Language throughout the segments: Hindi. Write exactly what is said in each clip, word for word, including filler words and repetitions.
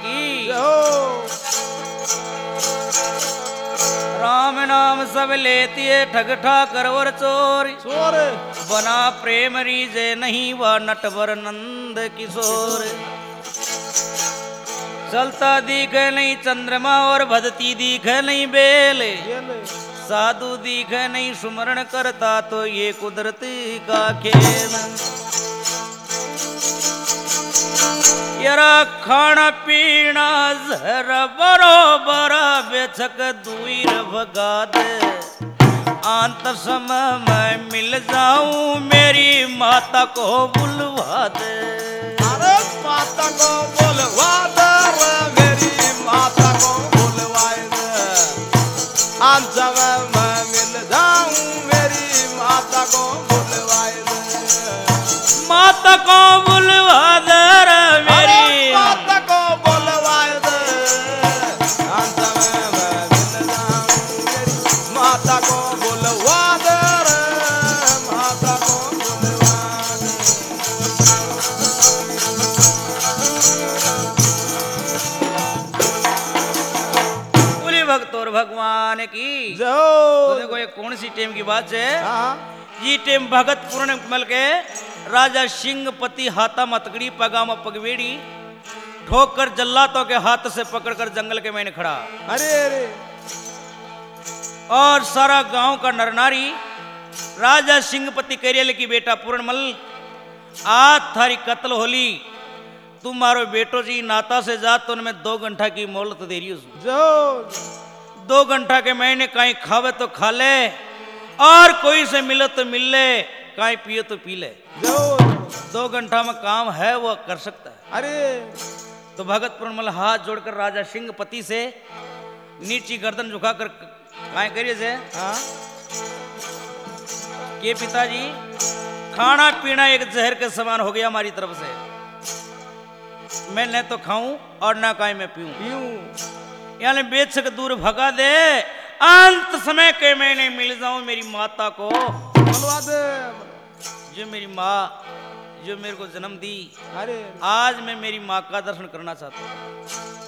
की। जो राम नाम सब लेती है ठग ठाकर और चोर, चोर बना प्रेम रीजे नहीं वह नटवर नंद किशोर। चलता दिखे नहीं चंद्रमा और भदती दिखे नहीं बेल, ये साधु दिखे नहीं सुमरण करता तो ये कुदरती का खेल। यरा खाना पीना जहर बरोबर बेचक दूर भगा दे, अंत समय मैं मिल जाऊं मेरी माता को बुलवा दे। अरे माता को बुलवा दे रे, मेरी माता को बुलवाए दे, अंत समय मैं मिल जाऊं मेरी माता को बुलवाए दे। माता को बुलवा दे रे मेरी माता को बुलवाए दे, अंत समय मैं मिल जाऊं मेरी माता को बुलवा दे रे, माता को बुलवा दे। बोले भक्त और भगवान की। जो तो देखो ये कौन सी टेम की बात है। हाँ ये टेम भगत पूर्ण कमल के राजा सिंहपति हाथा मतगड़ी पगामा पगवेड़ी ठोक कर जल्लातों के हाथ से पकड़कर जंगल के मैंने खड़ा। अरे अरे और सारा गांव का नरनारी राजा सिंहपति करियल की बेटा पूर्णमल आज थारी कत्ल होली, तुम मारो बेटो जी नाता से जात तो उनमें दो घंटा की मोहलत दे रही हूं। जो दो घंटा के महीने कहीं खावे तो खा ले और कोई से मिले तो मिल ले, कहीं पिए तो पी ले। जो दो घंटा में काम है वो कर सकता है। अरे तो भगत पूर्णमल हाथ जोड़कर राजा सिंहपति से नीची गर्दन झुकाकर काय करिए से हाँ ये पिताजी खाना पीना एक जहर के समान हो गया हमारी तरफ से, मैं न तो खाऊं और ना काई मैं पीऊं। पीऊं यानी बेचक दूर भगा दे, अंत समय के मैंने मिल जाऊं मेरी माता को बुलवा दे। जो मेरी माँ जो मेरे को जन्म दी, अरे आज मैं मेरी माँ का दर्शन करना चाहता हूँ।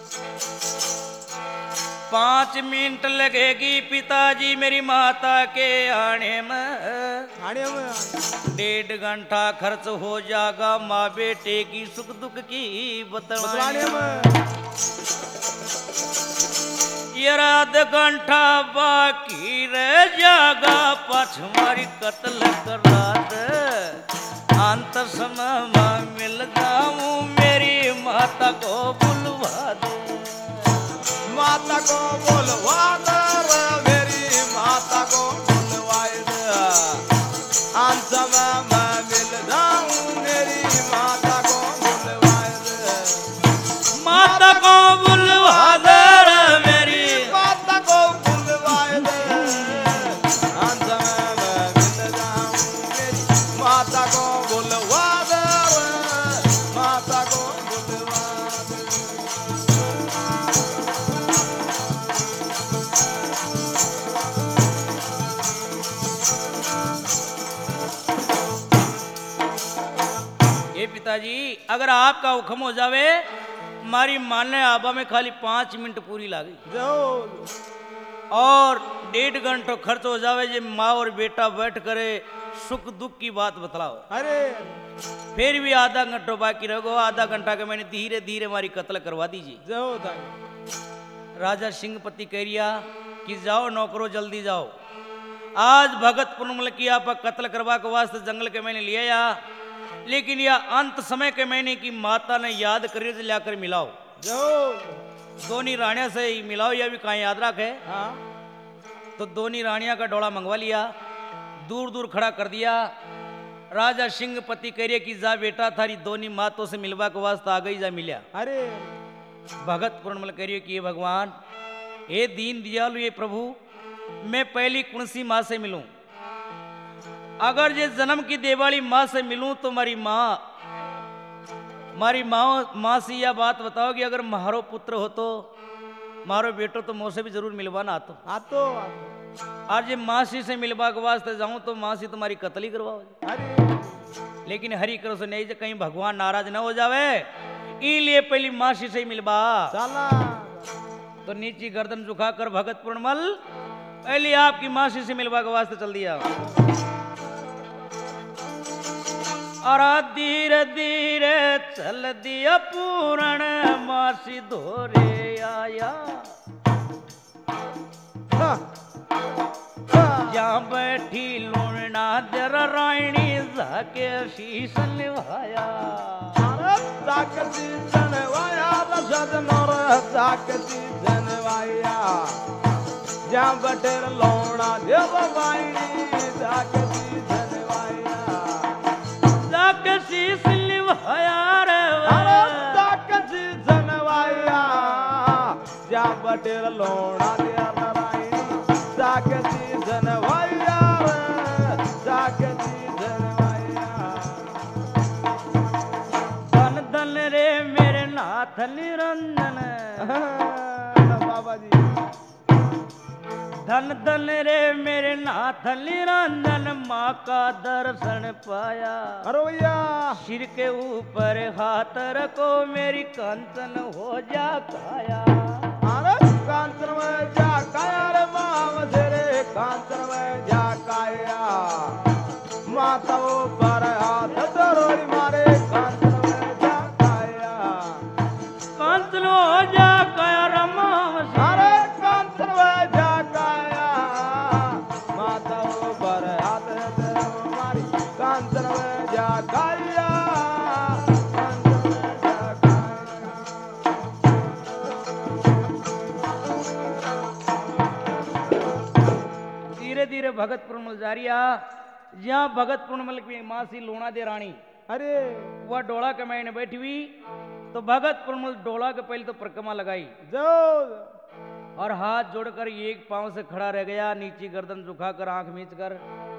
पांच मिनट लगेगी पिताजी मेरी माता के आने में, आने में डेढ़ घंटा खर्च हो जाएगा माँ बेटे की सुख दुख की बतलाने बतलाने में। में ये आध घंटा बाकी रह जाएगा पाछ मारी कत्ल करा दे, अंत समय में मिल जाऊं मेरी माता को बुलवा दे। माता को बुलवा दे रे, मेरी माता को बुलवाए दे, अंत समय मैं मिल जाऊं मेरी माता को बुलवाए दे। माता को बुलवा दे रे मेरी माता को बुलवाए दे, अंत समय मैं मिल जाऊं मेरी माता को बुलवा दे रे, माता को बुलवा दे। ये पिताजी अगर आपका हुक्म हो जावे, हमारी मानने आबा में खाली पांच मिनट पूरी लागी जो और डेढ़ घंटों खर्च हो जावे, जे माँ और बेटा बैठ करे सुख दुख की बात बतलाओ। अरे फिर भी आधा घंटों बाकी रहो, आधा घंटा के मैंने धीरे धीरे हमारी कत्ल करवा दीजिए। जो दाई राजा सिंहपति कह रिया कि जाओ नौकरो जल्दी जाओ, आज भगत पूर्णमल की आप कत्ल करवा के वास्ते जंगल के मैंने लिया या, लेकिन यह अंत समय के महीने की माता ने याद करिए से लाकर मिलाओ। जो दोनी रानिया से ही मिलाओ, यह भी कहीं याद रखे। हाँ तो दोनी रानिया का डोला मंगवा लिया, दूर दूर खड़ा कर दिया। राजा सिंहपति करिए कि जा बेटा थारी दोनी मातों से मिलवा के वास्ते आ गई, जा मिलिया। अरे भगत पूर्णमल करिए कि ये भगवान हे दीन दयालु ये प्रभु, मैं पहली कुणसी माँ से मिलूं, अगर ये जन्म की देवाली माँ से मिलूं तो मारी माँ मारी माँ माँ से यह बात बताओ कि अगर मारो पुत्र हो तो मारो बेटो तो मुझसे भी जरूर मिलवाना आतो। आतो आज ये मासी से मिलवा के वास्ते जाऊं तो मासी तुम्हारी कत्ल ही करवाओ। अरे लेकिन हरि करो से नहीं, कहीं भगवान नाराज ना हो जावे, इलिए पहली मासी से मिलबा। चला तो नीची गर्दन झुकाकर भगत पूर्णमल पहले आपकी मासी से मिलवा के वास्ते चल दिया। और धीरे धीरे चल दिया पूरण मासी धोरे आया। जहाँ बैठी लूणना जरा रायणी जाके शीश निभाया। जाकती जनवाया रसद नौर जाकती जनवाया जहाँ बटेर लौड़ा देव बाईनी जाकती जनवाया जाके शीश निभाया रे जाकती जनवाया जहाँ बटेर लौड़ा देव बाईनी जाकती जनवाया जाकती रे मेरे नाथ निरंजन बाबा जी धन धन रे मेरे नाथ निरंजन माँ का दर्शन पाया। अरे भैया सिर के ऊपर हाथ रखो मेरी कंचन हो जा काया। अरे कांचन में जा काया रे माँ तेरे कांचन में जा काया माता ऊपर हाथ धरोरी मारे कांचन हो जा काया रमा अरे कांचन में जा काया माता ऊपर हाथ मारी कांचन में जा काया धीरे धीरे भगत पूर्णमल जारिया। जहाँ भगत पूर्णमल की मासी लोणा दे रानी अरे वह डोला के मैंने बैठी हुई। तो भगत पूर्णमल डोला के पहले तो परिक्रमा लगाई जो और हाथ जोड़कर एक पांव से खड़ा रह गया। नीचे गर्दन झुकाकर आंख मीच कर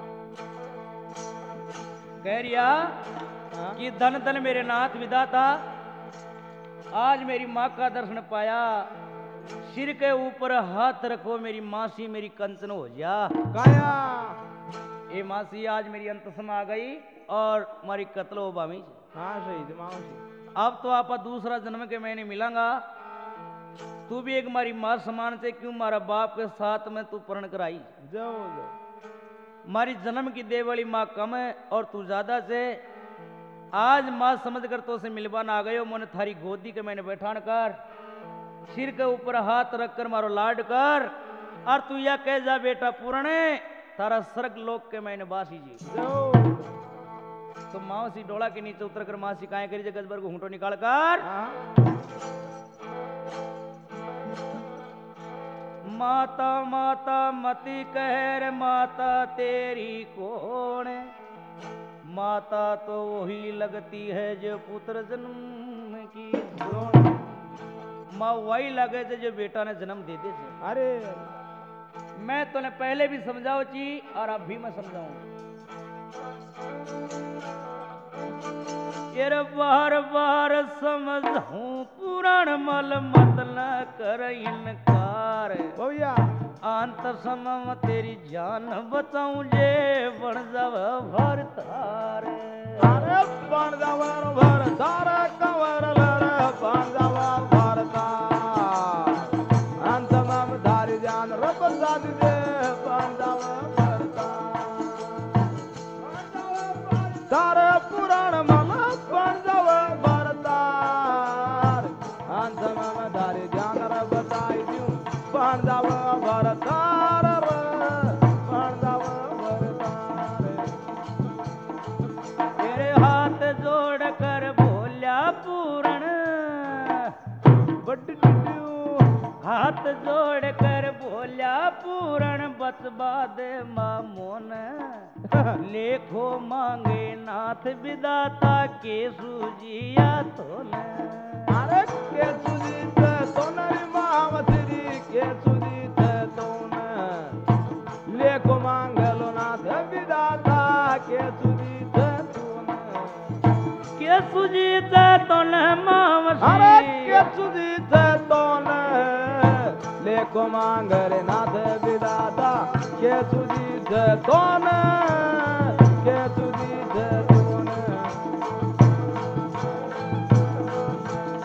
कह रिया कि धन धन मेरे नाथ विधाता आज मेरी माँ का दर्शन पाया। सिर के ऊपर हाथ रखो मेरी मासी मेरी कंचन हो जा काया ए मासी आज मेरी अंत समय आ गई और हमारी कत्ल हो बामी। हाँ सही मासी अब तो आपा दूसरा जन्म के मैंने मिलांगा। तू भी एक हमारी माँ समान से क्यों मारा बाप के साथ में तू प्रण कराई। जो हमारी जन्म की दे वाली माँ कम है और तू ज्यादा से आज माँ समझ कर तो से मिलवाना आ गयो। मैंने थारी गोदी के मैंने बैठान कर सिर के ऊपर हाथ रखकर मारो लाड कर और तू या कह जा बेटा पूर्ण तारा स्वर्ग लोक के मैंने बासी जी। जो तो मासी डोला के नीचे उतर कर मासी काहे करी जगत भर को घूंटो निकाल कर माता माता मती कहर माता तेरी कौन माता तो वही लगती है जो पुत्र जन्म की द्रोण। माँ वही लगे थे जो बेटा ने जन्म दे दे थे। अरे मैं तूने पहले भी समझाओ ची और अब भी मैं समझाऊं। ये बार बार समझूं पुराण मल मत न कर इनकार। भैया अंत समय तेरी जान बचाऊं जे बन जाव भर तार। अरे बन जाव भर तार कंवर लड़ बन जाव भर तार अंत में धारी जान रब साथ दे बन जाव भर तार तारे पुराण मल बन जाव भर तार अंत में धारी जान रब बताई दूं बन जाव भर तार बन जाव भर तार। तेरे हाथ जोड़ कर बोल्या पूर्ण बड्डी हाथ जोड़ कर बोल्या पूर्ण बचबा दे मामोन लेखो मांगे नाथ विदाता के सूजिया तो न। अरे के सुजीत तो नरी मावतरी के सुजीत तो न लेखो मांगलो नाथ विदाता के सुजीत तो न के सुजीत तो न मावसी। अरे के सुजीत तो न लेखो मांगले नाथ विदाता के सुजीत तो न के सुजीत तो न।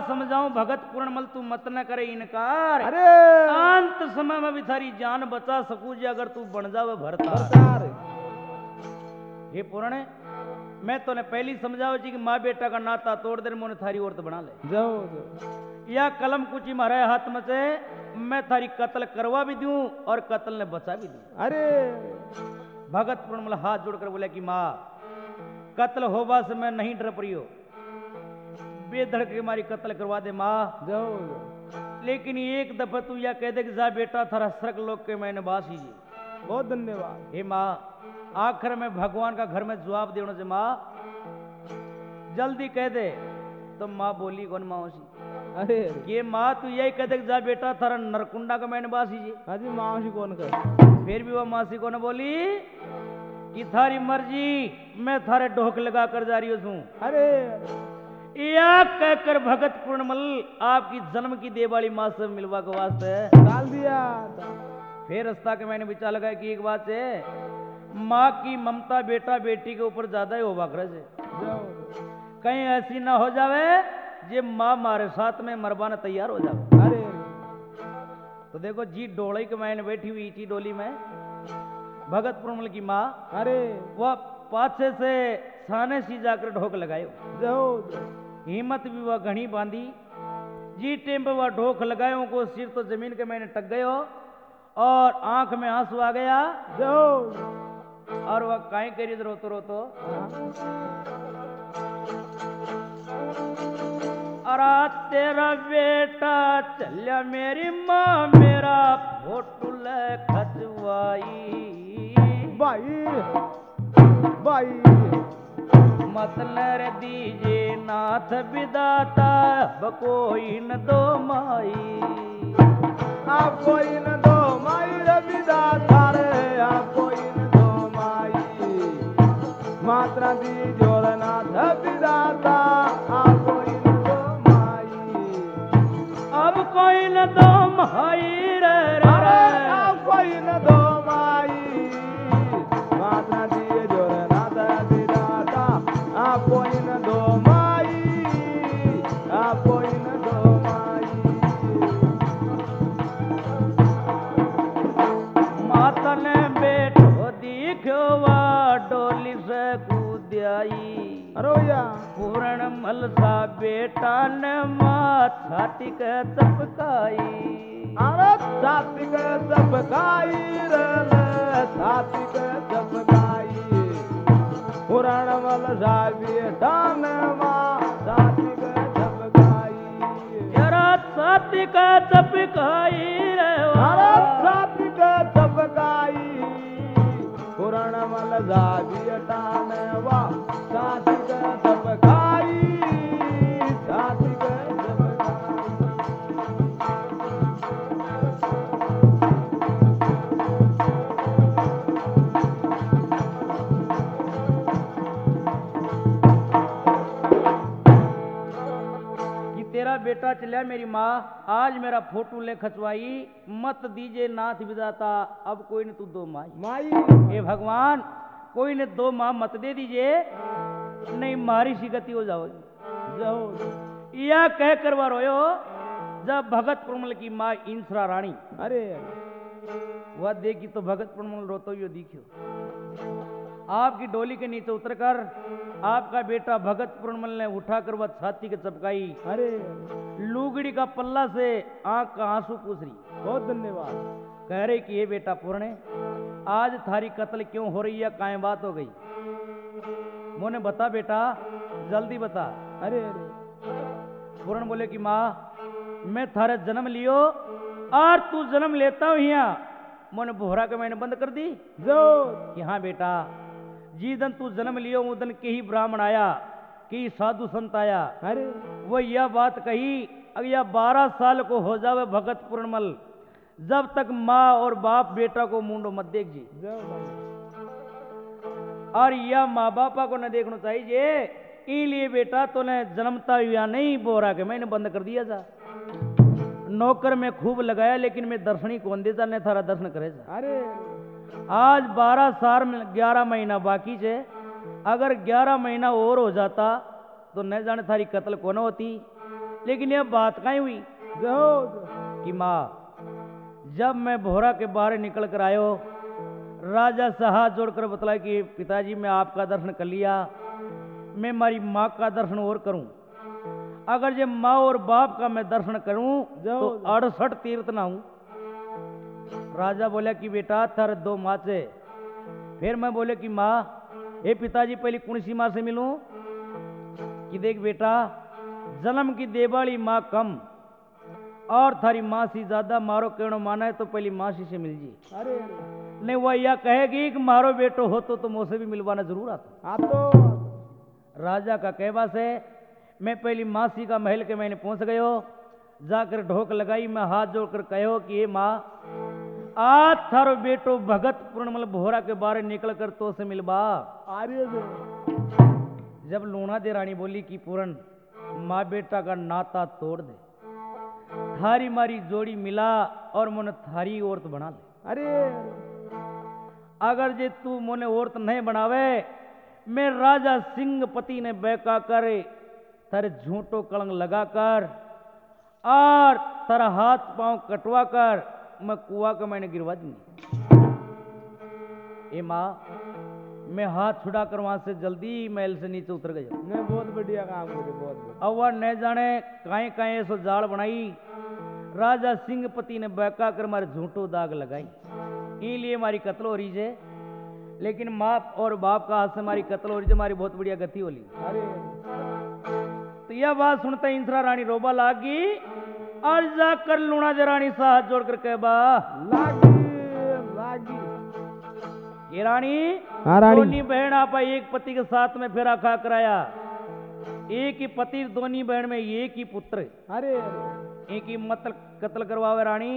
समझाऊं भगत पूर्णमल तू मत न करे इनकार। अरे अंत समय में भी थारी जान बचा सकूं जे अगर तू बन जावे भरता। सरदार हे पूर्ण मैं तो ने पहली समझाओ जी कि माँ बेटा का नाता तोड़ दे मोने थारी औरत बना ले। जाओ जाओ। या कलम कुछ मारे हाथ में से मैं थारी कत्ल करवा भी दूं और कत्ल ने बचा भी दूं। अरे भगत पूर्णमल हाथ जोड़कर बोला कि माँ कत्ल होवा से मैं नहीं डर पड़ी हो, बेधड़क के मारी कत्ल करवा दे माँ। जाओ जाओ। लेकिन एक दफा तू या कह दे कि जा बेटा थारा स्वर्ग लोक के मैंने बास ही जी। बहुत धन्यवाद। हे माँ आखिर में भगवान का घर में जवाब देने से माँ जल्दी कह दे। तो माँ बोली कौन माँ उसी अरे ये माँ तू यही कह दे कि जा बेटा थारा नरकुंडा का मैंने बास ही जी। हाजी मासी कौन कर। फिर भी वह मासी को न बोली कि थारी मर्जी मैं थारे ढोक लगा कर जा रही हूँ। अरे या कहकर भगत पूर्णमल आपकी जन्म की देवाली माँ से मिलवा के वास्ते डाल दिया। फिर रास्ता के मैंने विचार लगा कि एक बात है माँ की ममता बेटा बेटी के ऊपर ज्यादा ही होवा करे से जाओ कहीं ऐसी ना हो जावे जे माँ मारे साथ में मरवाना तैयार हो जावे। अरे तो देखो जी डोली के मैंने बैठी हुई थी डोली में भगत पूर्णमल की माँ अरे वह पाछे से साने सी जाकर ढोक लगायो। जाओ जाओ। हिम्मत भी वह घनी बांधी जी टेम पर वह ढोक लगायो को सिर तो जमीन के मैंने टक गयो और आंख में आंसू आ गया। जाओ और वह काहे करी रोतो रोतो अरा तेरा बेटा चलिया मेरी माँ मेरा फोटो ले खचवाई भाई भाई मत नर दीजे नाथ विदाता बकोई न दो माई। आपको इन दो माई रविदा थारे आपको इन दो माई मात्रा दी जोरनाथ विदाता आपको इन दो माई। अब कोई न दो माई रे रे अरे रे। आपको इन दो माई मात्रा दी जोरनाथ विदाता आपको इन दो माई आपको इन दो माई। माता ने बेटो दिखो वा डोली से कूद्याई अरे भैया पूर्ण मलसा बेटा ने माँ छाती के चपकाई। अरे सात्विक सबकाई रे सात्विक सबकाई पुराण मल साबी दान माँ सात्विक सबकाई। जरा छाती के चपकाई रे अरे वाह। सात्विक सबकाई पुराण मल साबी दान माँ सात्विक सबकाई सात्विक सबकाई। कि तेरा बेटा चलिया मेरी माँ आज मेरा फोटो ले खचवाई मत दीजे नाथ विदाता अब कोई ने तू दो माई। माई हे भगवान कोई ने दो माँ मत दे दीजिए नहीं मारी सी गति हो जाओगी। जाओ या कह करवा रोयो जब भगत पूर्णमल की माँ इंसरा रानी अरे वह देखी तो भगत पूर्णमल रोतो हुए दिखियो। आपकी डोली के नीचे उतरकर आपका बेटा भगत पूर्णमल ने उठाकर वह छाती के चपकाई अरे लुगड़ी का पल्ला से आंख का आंसू पूछ रही बहुत धन्यवाद। कह रहे कि ये बेटा पूर्ण आज थारी कत्ल क्यों हो रही है काहे बात हो गई मोने बता बेटा जल्दी बता। अरे अरे पूर्ण बोले कि माँ मैं थारे जन्म लियो और तू जन्म लेता हूँ यहाँ मोने बोहरा के मैंने बंद कर दी जो कि हाँ बेटा जी दन तू जन्म लियो वो दन के ही ब्राह्मण आया कि साधु संत आया अरे वो यह बात कही अब यह बारह साल को हो जावे भगत पूर्णमल जब तक माँ और बाप बेटा को मुंडो मत देख जी जो और यह माँ बापा को न देखना चाहिए इसलिए बेटा तो ने जन्मता हुआ नहीं बोरा के मैंने बंद कर दिया था नौकर में खूब लगाया लेकिन मैं दर्शनी कौन देता ने थारा दर्शन करे था। अरे आज बारह साल में ग्यारह महीना बाकी से अगर ग्यारह महीना और हो जाता तो न जाने थारी कत्ल कौन होती लेकिन यह बात कहीं हुई जो कि माँ जब मैं भोरा के बाहर निकल कर आयो, राजा से हाथ जोड़कर बतलाया कि पिताजी मैं आपका दर्शन कर लिया, मैं हमारी माँ का दर्शन और करूं। अगर जब माँ और बाप का मैं दर्शन करूं तो अड़सठ तीर्थ ना हूं। राजा बोला कि बेटा थर दो माँ से। फिर मैं बोले कि माँ हे पिताजी पहले कौन सी माँ से मिलूं? कि देख बेटा जन्म की देवाली माँ कम और थारी माँ सी ज्यादा, मारो कहनो माना है तो पहली माँ सी से मिल जी। अरे नहीं वह यह कहेगी कि मारो बेटो हो तो तुम उसे भी मिलवाना जरूर आता। आप तो राजा का कहवा से मैं पहली मासी का महल के मैंने पहुंच गयो, जाकर ढोक लगाई, मैं हाथ जोड़कर कहो कि ये माँ आज थारो बेटो भगत पूर्णमल भोरा के बारे निकल कर तो से मिलबा। अरे जब लूणा दे रानी बोली कि पूरन माँ बेटा का नाता तोड़ दे, थारी मारी जोड़ी मिला और मन थारी औरत बना ले। अरे अगर जे तू मोने औरत नहीं बनावे, मैं राजा सिंह पति ने बैका कर तेरे झूठो कलंग लगाकर और तेरा हाथ पांव कटवा कर मैं कुआ का मैंने गिरवा दूंगी। ए माँ मैं हाथ छुड़ा कर वहां से जल्दी महल से नीचे उतर गया। नहीं बहुत बढ़िया काम करे, बहुत बढ़िया। अब वह न जाने काहे काहे ऐसो जाल बनाई, राजा सिंह पति ने बैका कर मारे झूठो दाग लगाई, इसलिए हमारी कत्ल हो रही है। लेकिन माँ और बाप का हाथ से हमारी कत्ल हो रही है, हमारी बहुत बढ़िया गति होली। अरे तो यह बात सुनते ही इंसरा रानी रोबा लागी और जाकर लूणा दे रानी से हाथ जोड़कर कह बा लागी लागी ये रानी हाँ रानी। दोनों बहन आपा एक पति के साथ में फेरा खा कराया, एक ही पति दोनों बहन में एक ही पुत्र, अरे एक ही मतलब कत्ल करवावे रानी।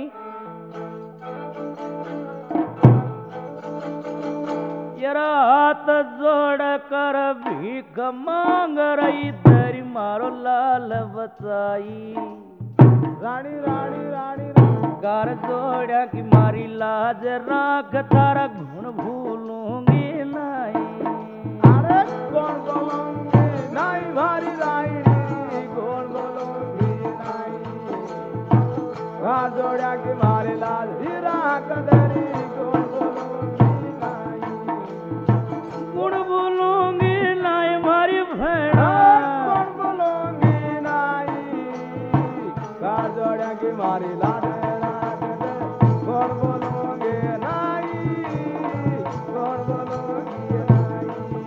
यरा हाथ जोड़ कर भीख मांग रही तेरी मारो लाल बचाई। रानी रानी रानी रानी कर जोड़ा की मारी लाज राख तारा गुण भूलूंगी नहीं। अरे कौन बोलोगे नहीं भारी रानी, कौन बोलोगे नहीं हाथ जोड़ा के मारे लाल हीरा कदरी, कौन बोलोगे नहीं गुण भूलूंगी नहीं मारी भेड़ा। कौन बोलोगे नहीं हाथ जोड़ा के मारे लाल कौन बोलोगे नहीं, कौन बोलोगे नहीं।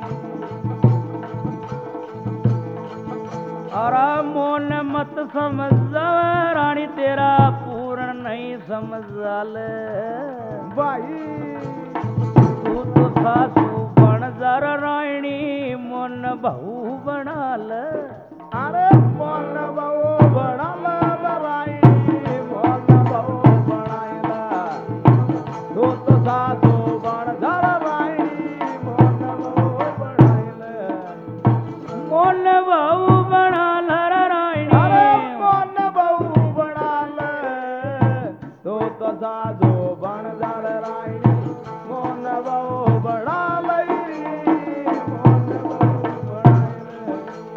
अरे मोन मत समझ रानी तेरा पूर्ण नहीं समझ ले भाई तू तो सासू बन जा रानी मोन बहू बना ले। अरे मोन बहू बना ला रानी, मोन बहू बनाइला तू तो सासू बन जा रानी, मोन बहू बनाइला। मोन बहू बना ले रानी। अरे मोन बहू बना ले तू तो सासू बन जा रानी, मोन बहू बना लई, मोन बहू बनाइला।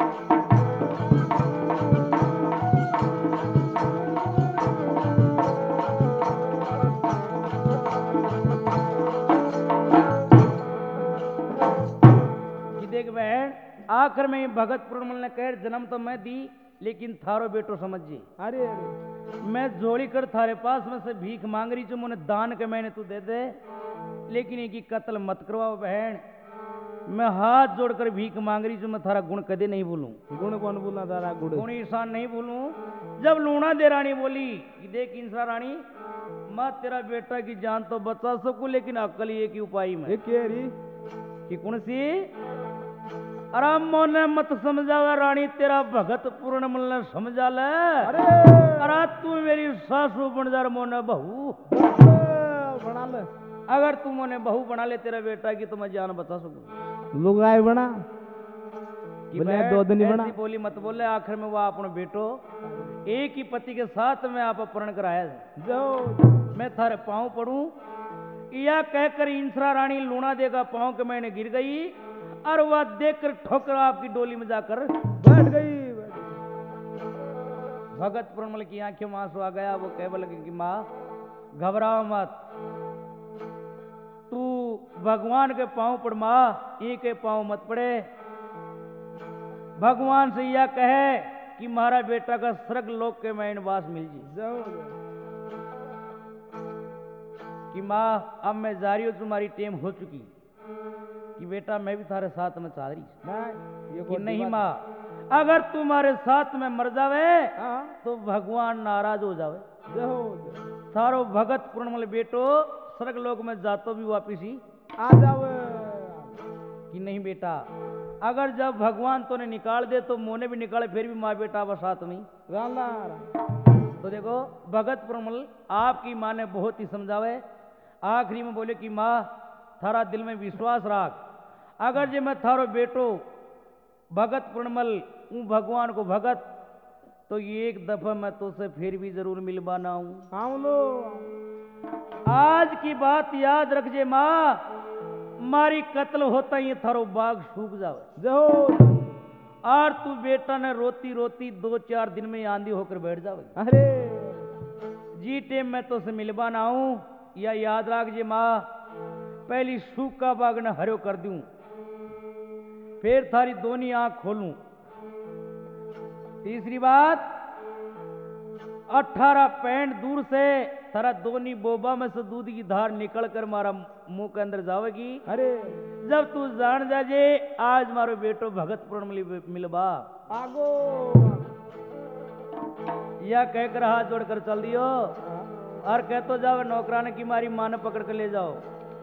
कि देख बहन आखिर में भगत पूर्णमल ने कह जन्म तो मैं दी लेकिन थारो बेटो समझी, अरे अरे मैं जोड़ी कर थारे पास में से भीख मांग रही जो मुझे दान के मैंने तू दे दे, लेकिन इनकी कत्ल मत करवाओ बहन। मैं हाथ जोड़कर भीख मांग रही जो मैं थारा गुण कदे नहीं भूलूं, गुण कौन बोला तारा गुड़ गुण ईशान नहीं भूलूं। जब लूणा दे रानी बोली कि देख इंसरा रानी मैं तेरा बेटा की जान तो बचा सकूं लेकिन अकल ये की उपाय में ये केरी कि कौन सी आराम मोने मत समझावे रानी तेरा भगत पूर्णमल ने समझा ले। अरे अरे तू मेरी सासू बन जा मोने बहू, बना ले अगर तू मोने बहू बना ले तेरा बेटा की तो मैं जान बचा सकूं। लुगाई बना कि बोले बैठ, दो दिन ही ऐसी बना। बोली मत बोले। आखिर में वो अपने बेटो एक ही पति के साथ में आप अपहरण कराया जो मैं थारे पांव पड़ूं या कहकर इंसरा रानी लूणा देगा पांव के मैंने गिर गई और वह देखकर ठोकर आपकी डोली में जाकर बैठ गई बैठ गई। भगत पूर्णमल की आंखों में आंसू आ गया। वो कह लगे कि माँ घबराओ मत, तू भगवान के पांव पड़ माँ, ये के पांव मत पड़े। भगवान से यह कहे कि मारा बेटा का स्वर्ग लोक के में वास मिल जी। कि माँ अब मैं जा रही हूं, तुम्हारी टेम हो चुकी, कि बेटा मैं भी थारे साथ में चाह रही नहीं, कि नहीं माँ, अगर तुम्हारे साथ में मर जावे तो भगवान नाराज हो जावे। थारो भगत पूर्णमल बेटो स्वर्ग लोक में जातो भी वापिस ही आ जावे। कि नहीं बेटा, अगर जब भगवान तो ने निकाल दे तो मोने भी निकाले, फिर भी माँ बेटा वो साथ में। तो देखो भगत पूर्णमल आपकी माँ ने बहुत ही समझावे। आखिरी में बोले कि माँ थारा दिल में विश्वास राख, अगर जे मैं थारो बेटो भगत पूर्णमल हूँ भगवान को भगत, तो ये एक दफा मैं तो से फिर भी जरूर मिलवाना हूँ। हम लो आज की बात याद रख जे माँ, मारी कत्ल होता ही थारो बाग सूख जावे। जो और तू बेटा ने रोती रोती दो चार दिन में आंधी होकर बैठ जावे। अरे जी टेम मैं तो से मिलवाना हूँ, या याद रख जे माँ, पहली सूखा बाग ने हरो कर दूं, फिर थारी दोनी आंख खोलूं। तीसरी बात, अठारह पैंट दूर से थारा दोनी बोबा में से दूध की धार निकल कर मारा मुंह के अंदर जावेगी। अरे जब तू जान जाजे आज मारो बेटो भगत पूर्ण मिलबा आगो या कहकर हाथ जोड़कर चल दियो और कह तो जाओ नौकराने की मारी मां ने पकड़ कर ले जाओ।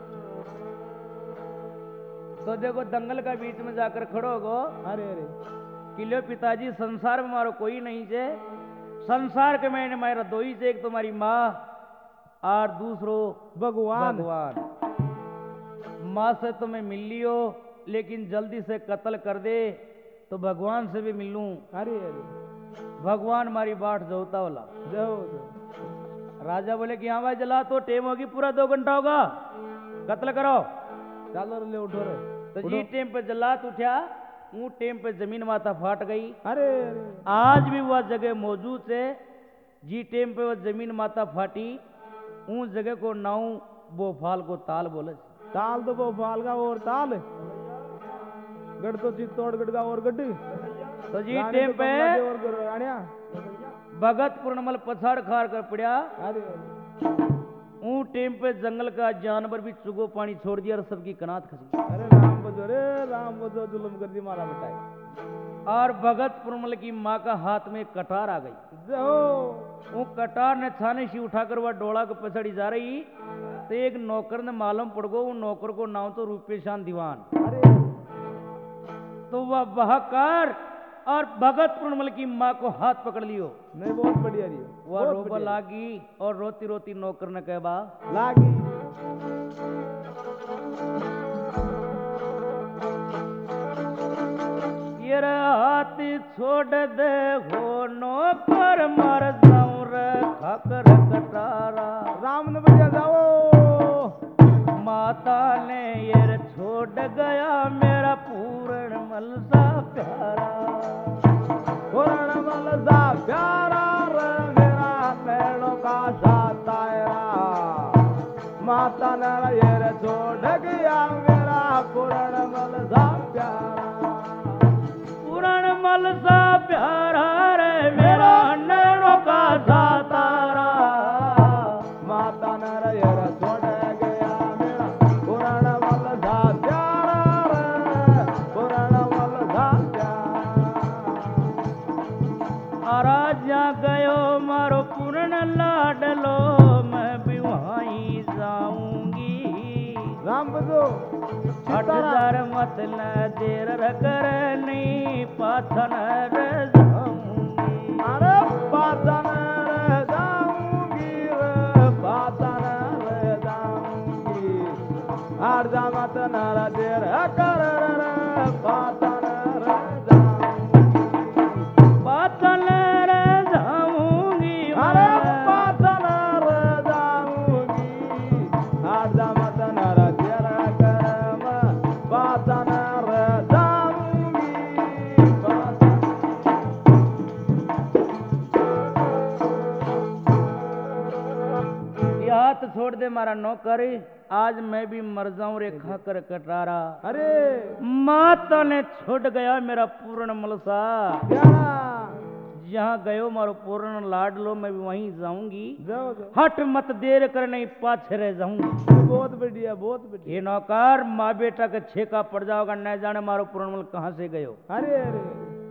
तो देखो दंगल का बीच में जाकर खड़ो गो। अरे अरे किलो पिताजी संसार में मारो कोई नहीं जे, संसार के मैंने मेरा दो ही से, एक तुम्हारी माँ और दूसरो भगवान भगवान। माँ से तो मैं मिल लियो, लेकिन जल्दी से कत्ल कर दे तो भगवान से भी मिल लूं। अरे अरे भगवान मारी बाट जोता वाला। जाओ जाओ। राजा बोले कि हाँ भाई जला तो टेम होगी, पूरा दो घंटा होगा, कत्ल करो। चलो ले उठो रे। तो जी टेम पे जलात उठा, ऊ टेम पे जमीन माता फाट गई। अरे अरे आज भी वह जगह मौजूद है, जी टेम पे वह जमीन माता फाटी, उस जगह को नाव बोफाल को ताल बोले। ताल तो भोपाल का और ताल, गढ़ तो चित्तौड़गढ़ का और गड्ढी। तो जी टेम पे और रानिया भगत पूर्णमल पछाड़ खार कर पड़ा। अरे ऊ टेम पे जंगल का जानवर भी चुगो पानी छोड़ दिया और सबकी कनात खसी। अरे राम बजो रे राम बजो, जुल्म कर दी मारा बेटा। और भगत पूर्णमल की माँ का हाथ में कटार आ गई। जाओ वो कटार ने छाने से उठाकर वह डोला को पछड़ी जा रही, तो एक नौकर ने मालूम पड़ गो, वो नौकर को नाम तो रूपेशान दीवान। अरे तो वह बहाकर और भगत पूर्णमल की माँ को हाथ पकड़ लियो। नहीं बहुत बढ़िया रही वह रोबा लागी और रोती रोती नौकर ने कहा लागी। ये रे हाथ छोड़ दे हो नौकर, मर जाऊं रे खाकर कटारा। राम ने बढ़िया जाओ। माता ने ये रे छोड़ गया मेरा पूर्ण मल सा प्यारा। पूर्ण मल सा प्यारा रे मेरा पेड़ों का सातायरा। माता ने ये रे छोड़ गया मेरा पूर्ण मल सा प्यारा। पूर्ण मल सा प्यारा रे मेरा नैनों का सातारा। माता ने ये रे छोड़ गया मेरा पूर्ण मल सा प्यारा रे पूर्ण मल सा प्यारा। राजा गयो मारो पूर्ण लाडलो, मैं भी वहीं जाऊंगी। राम बजो हट दर मत न देर कर नहीं पाथन रे जाऊंगी। अरे पातन रे जाऊंगी रे पातन रे जाऊंगी। हर जा मत न देर कर रे पातन रे जाऊंगी। पाथन रे जाऊंगी। अरे पातन रे जाऊंगी। हर जा मत न देर कर मैं पातन रे जाऊंगी। पातन छोड़ दे मारा नौकर, आज मैं भी मर जाऊं रे खाकर कटारा। अरे माता ने छोड़ गया मेरा पूर्ण मलसा, क्या जहाँ गयो मारो पूर्ण लाड लो, मैं भी वहीं जाऊंगी। जाओ जाओ, हट मत देर कर, नहीं पाछे रह जाऊंगी। बहुत बढ़िया बहुत बढ़िया। ये नौकर माँ बेटा के छेका पड़ जाओगा, न जाने मारो पूर्णमल कहाँ से गयो। अरे अरे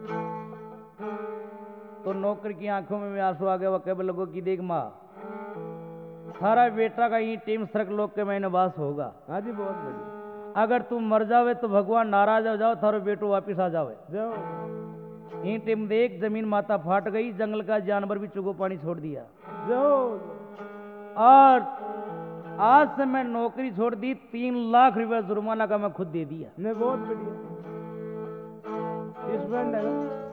तो नौकर की आंखों में भी आंसू आ गया। वह कब लोगों की देख माँ, थारा बेटा का ये टीम सरक लोग के मैंने वास होगा। हाँ जी बहुत बढ़िया। अगर तू मर जावे तो भगवान नाराज हो जाओ, थारो बेटो वापिस आ जावे। जाओ ये टीम देख, जमीन माता फाट गई, जंगल का जानवर भी चुगो पानी छोड़ दिया। जाओ और आज से मैं नौकरी छोड़ दी, तीन लाख रुपया जुर्माना का मैं खुद दे दिया। ने बहुत बढ़िया। इस फ्रेंड है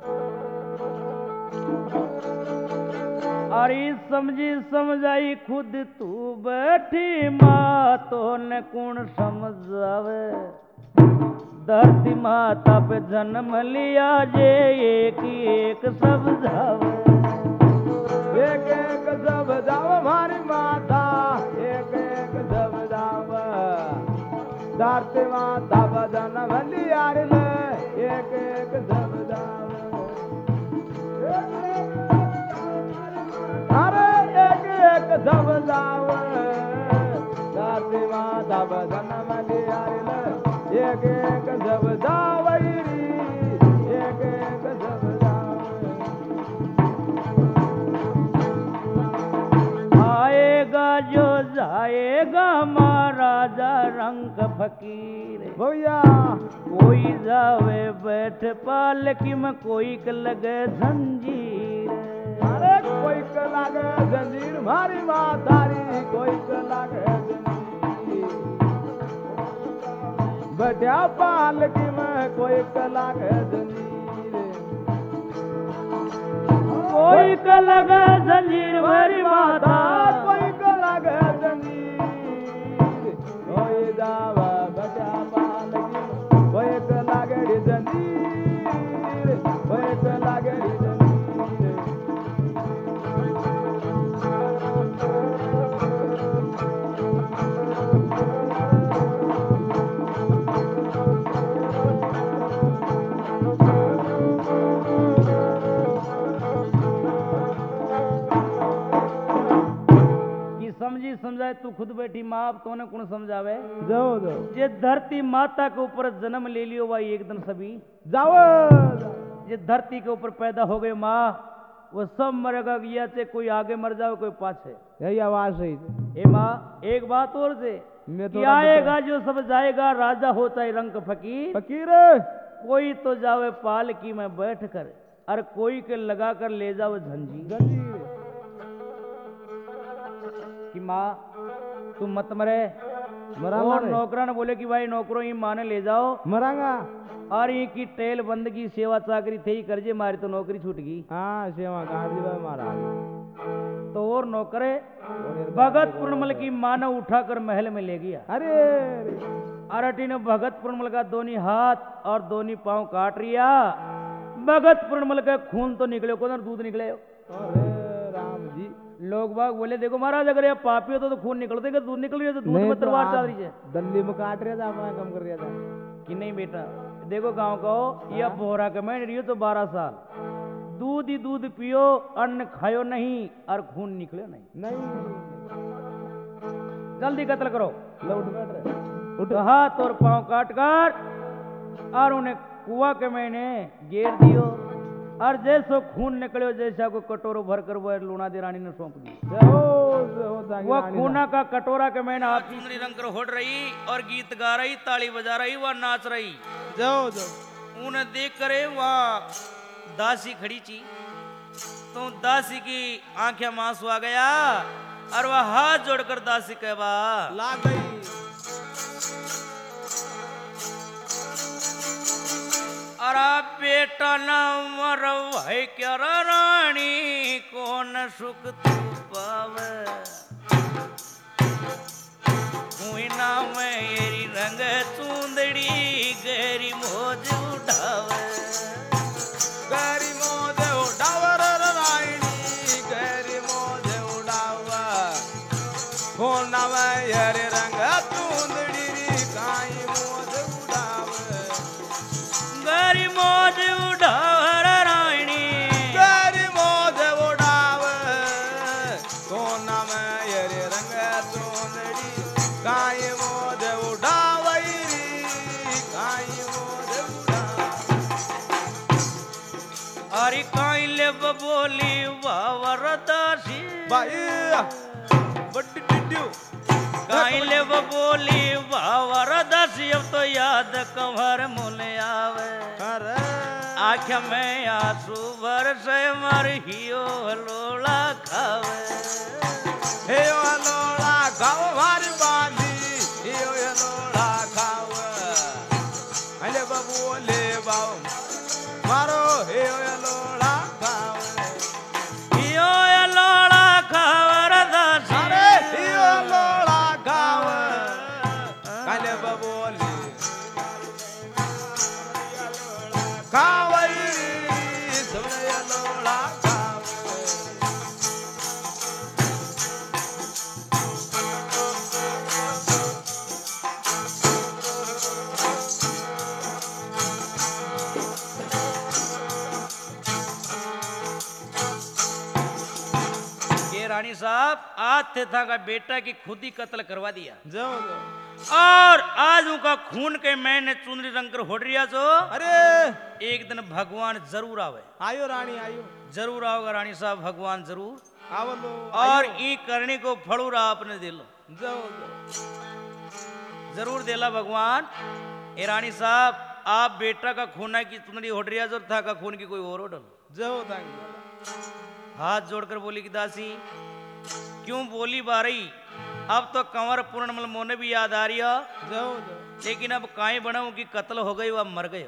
अरे समझी समझाई खुद तू बैठी माँ, तो न कौन समझावे। धरती माता पे जन्म लिया जे, एक एक सब जावे। एक एक सब जाओ हमारी माता, एक एक सब जाओ। धरती माता पे जन्म लिया रे, एक एक सब जाओ। अरे एक एक सब जाओ। धरती माता पे जन्म लिया रे, एक एक सब जाओ। एक एक सब जाओ। आएगा जो जाएगा महाराजा रंग फकीर। भैया कोई जावे बैठ पालकी में, कोई के लगे जंजीर। अरे कोई के लागे जंजीर मारी मातारी, कोई के लागे जंजीर। बैठा पालकी में कोई के लागे जंजीर। कोई के लगे जंजीर मेरी माता, कोई के लागे जंजीर। कोई जावा बैठा पालकी में, कोई के लागे जंजीर। कोई के लागे जंजीर। समझी समझाए तू खुद बैठी माँ, अब तोने कौन समझावे। जाओ जाओ जे धरती माता के ऊपर जन्म ले लियो भाई एक दिन सभी। जाओ। जे धरती के ऊपर पैदा हो गए माँ, वो सब मरेगा। या से कोई आगे मर जाओ कोई पाछे। यही आवाज सही थी। ए माँ एक बात और से, मैं कि थोड़ा आएगा जो सब जाएगा, राजा होता है रंग फकीर। फकीर कोई तो जावे पालकी में बैठ कर, और कोई के लगा कर ले जाओ झंझी। जंजीर कि माँ तू मत मरे। मरा और मारे। नौकरान बोले कि भाई नौकरों ही माने ले जाओ, मरांगा। और ये की टेल बंद की सेवा चाकरी थे ही करजे, मारी तो नौकरी छूट गई। हाँ सेवा काट दी भाई महाराज। तो और नौकरे भगत पूर्णमल की मानव उठाकर महल में ले गया। अरे अरटी ने भगत पूर्णमल का दोनों हाथ और दोनों पांव काट रिया। भगत पूर्णमल का खून तो निकले, को दूध निकले। अरे राम जी। लोग बाग बोले देखो महाराज, अगर ये पापी हो तो, तो खून निकलते, कि दूध निकल रही है तो दूध में तलवार चल रही है। दल्ली में काट रहा था, अपना कम कर रहा था कि नहीं बेटा देखो गांव का हो, यह बोहरा के मैं रही हो तो बारह साल दूध ही दूध पियो, अन्न खायो नहीं और खून निकले नहीं। नहीं जल्दी कत्ल करो। लो उठ बैठ रहे उठ हाथ और पांव काट काट और उन्हें कुआ के मैंने घेर दियो, और जैसो खून निकलो जैसा को कटोरो भर कर वो लूना दे रानी ने सौंप दी। वो खूना का कटोरा के मैंने आप चुनरी रंग कर होड़ रही और गीत गा रही, ताली बजा रही, वह नाच रही। जाओ जाओ। उन्हें देख करे वहाँ दासी खड़ी थी, तो दासी की आंखें में आंसू आ गया, और वह हाथ जोड़कर दासी कहवा ला गई। अरा बेटा न मरव है क्या रानी, कौन सुख तू पावे। हुई ना मेरी रंग चूंदड़ी, गहरी मौज उठावे। गहरी मौज उठावे रानी, गहरी मौज उठावे। हो ना आई मोरे बुढ़ा अरे काई ले बोली वावर दासी भाई बड्डी डिड्यू काई ले बोली वावर दासी अब तो याद कंवर मुले आवे अरे आँख में आंसू बरसे मर हियो लोला खावे हे ओ लोड़ा गाव मारी बांधी हे ओ लोड़ा खाव अले बाबू ले बाबू मारो हे ओ लोड़ा खाव हियो लोला खावर दासी अरे हे ओ लोड़ा खाव अले बाबू ले खावई सुने लोड़ा खाव ये रानी साहब आज थे था का बेटा की खुद ही कत्ल करवा दिया जाओ जाओ और आज उनका खून के मैंने चुनरी रंग कर होड़ रिया जो अरे एक दिन भगवान जरूर आवे आयो रानी आयो जरूर आओगे रानी साहब भगवान जरूर आवो लो और ई करने को फड़ूरा आपने दिलो जाओ जाओ जरूर देला भगवान ए रानी साहब आप बेटा का खूना की चुनरी होड़ रिया जो था का खून की कोई और डलो जाओ तांगी हाथ जोड़कर बोली कि दासी क्यों बोली बारई अब तो कंवर पूर्णमल मोने भी याद आ रही है जाओ जाओ लेकिन अब काई बनाऊं कि कत्ल हो गई वह मर गए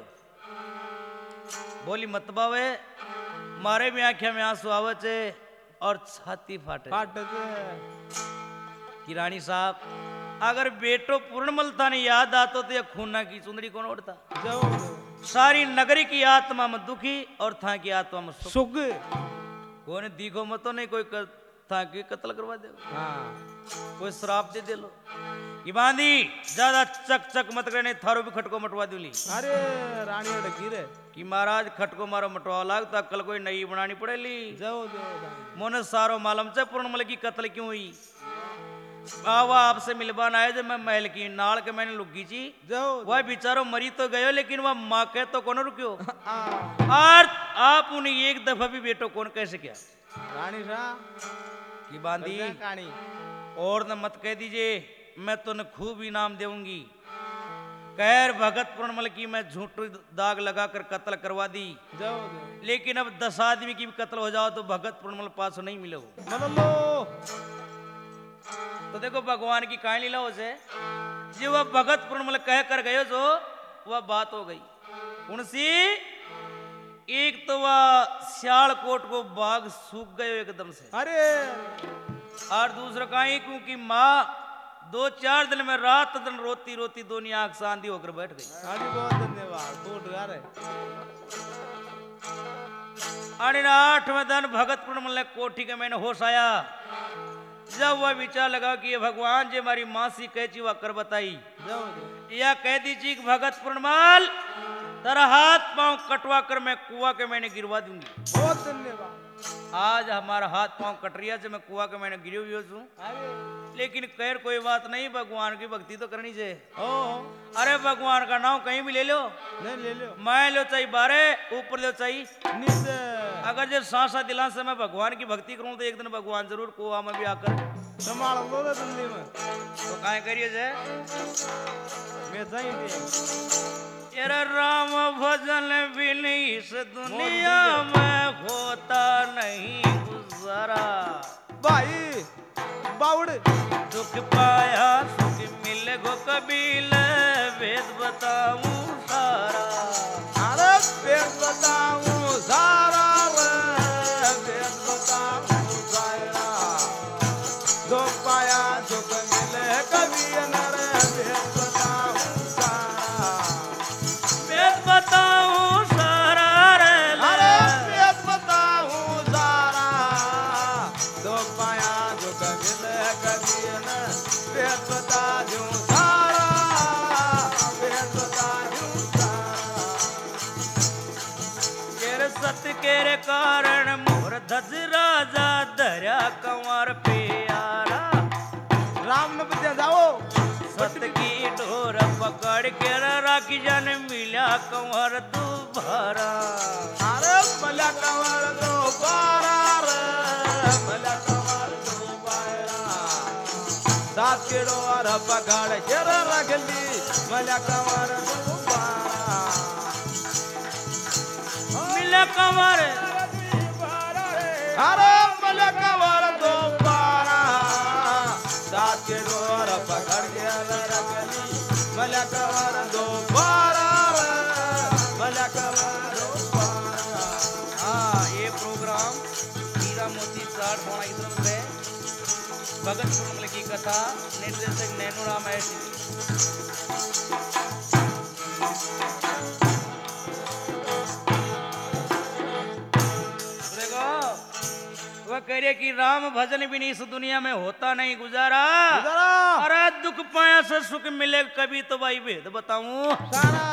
बोली मत बावे मारे भी आंखें में आंसू आवे छे और छाती फाटे फाट जे कि रानी साहब अगर बेटो पूर्णमल था ने याद आतो तो ये खूना की चुंदड़ी कौन ओढ़ता जाओ जाओ सारी नगरी की आत्मा में दुखी और था की आत्मा में सुख सुग कोई दिखो मत तो नहीं कोई क, था कि कत्ल करवा दे हाँ कोई श्राप दे दे लो कि बांधी ज्यादा चक चक मत करने थारो भी खटको मटवा दूली अरे रानी अड़ गिरे कि महाराज खटको मारो मटवा लाग तो कल कोई नई बनानी पड़ेली जाओ जाओ तांगी मोने सारो मालूम से पूर्णमल की कत्ल क्यों हुई बाबा आपसे मिलवान आए जब मैं महल की नाल के मैंने लुकी छी जाओ वह बेचारो मरी तो गयो लेकिन वह माँ के तो कौन रुक्यो हाँ और आप उन्हें एक दफा भी बेटो कौन कैसे क्या रानी शाह कि बांधी कहानी और न मत कह दीजिए मैं तो न खूब इनाम दूंगी खैर भगत पूर्णमल की मैं झूठ दाग लगाकर कत्ल करवा दी जाओ जाओ लेकिन अब दस आदमी की भी कत्ल हो जाओ तो भगत पूर्णमल पास नहीं मिलोगे मतलब लो तो देखो भगवान की कहानी लीला हो से जो वह भगत पूर्णमल कह कर गयो जो वह बात हो गई उनसी एक तो वह सियालकोट को बाग सूख गयो एकदम से अरे और दूसरा कहीं क्योंकि माँ दो चार दिन में रात दिन रोती रोती दोनों आंख सांधी होकर बैठ गई रानी बहुत धन्यवाद फूट गा रहे अरे आठवें दिन भगत पूर्णमल ने कोठी के मैंने होश आया जब वह विचार लगा कि ये भगवान जी हमारी मासी कैची वह कर बताई जाओ जाओ या कह दीजिए कि भगत पूर्णमल तेरा हाथ पांव कटवा कर मैं कुआ के मैंने गिरवा दूंगी बहुत धन्यवाद आज हमारा हाथ पांव कटरिया से मैं कुआ के मैंने गिरे हुए हूँ अरे लेकिन खैर कोई बात नहीं भगवान की भक्ति तो करनी चाहिए ओ अरे भगवान का नाम कहीं भी ले लो नहीं ले लो मैं लो चाहिए बारे ऊपर लो चाहिए नीचे अगर जब सांसा दिला से मैं भगवान की भक्ति करूं तो एक दिन भगवान जरूर कुआ में भी आकर संभाल लो ना दिल्ली में तो काहे करिए जे मैं जाई दे तेरा राम भजन बिन इस दुनिया में होता नहीं गुजारा भाई बाउड़ दुख पाया सुख मिले गो कबील वेद बताऊं सारा अरे वेद बताऊं सारा रे वेद बताऊं सारा दुख पाया दुख मिले कबील रे वेद बताऊं सारा वेद बताऊं सारा रे अरे वेद बताऊं सारा दुख पाया दुख मिले कबील वेद बताऊं सारा वेद बताऊं सारा केर सत केरे कारण मोर धज राजा धर्या कंवर प्यारा राम न बजा जाओ सत की डोर पकड़ के राखी जन मिला कंवर दोबारा। अरे भला कंवर दोबारा रे भला कंवर दोबारा सात किलो और पकड़ के रख ली भला कंवर दोबारा मिला कंवर अरे भला कंवर दोबारा सात किलो और पकड़ के रख ली भला कंवर दोबारा रे भला कंवर दोबारा। हाँ ये प्रोग्राम हीरा मोती चार सोना की तरफ से भगत पूर्णमल की कथा निर्देशक नैनूराम ऐसी। देखो वह कह रहे कि राम भजन भी नहीं इस दुनिया में होता नहीं गुजारा। गुजारा। अरे दुख पाया से सुख मिले कभी तो भाई भेद बताऊं सारा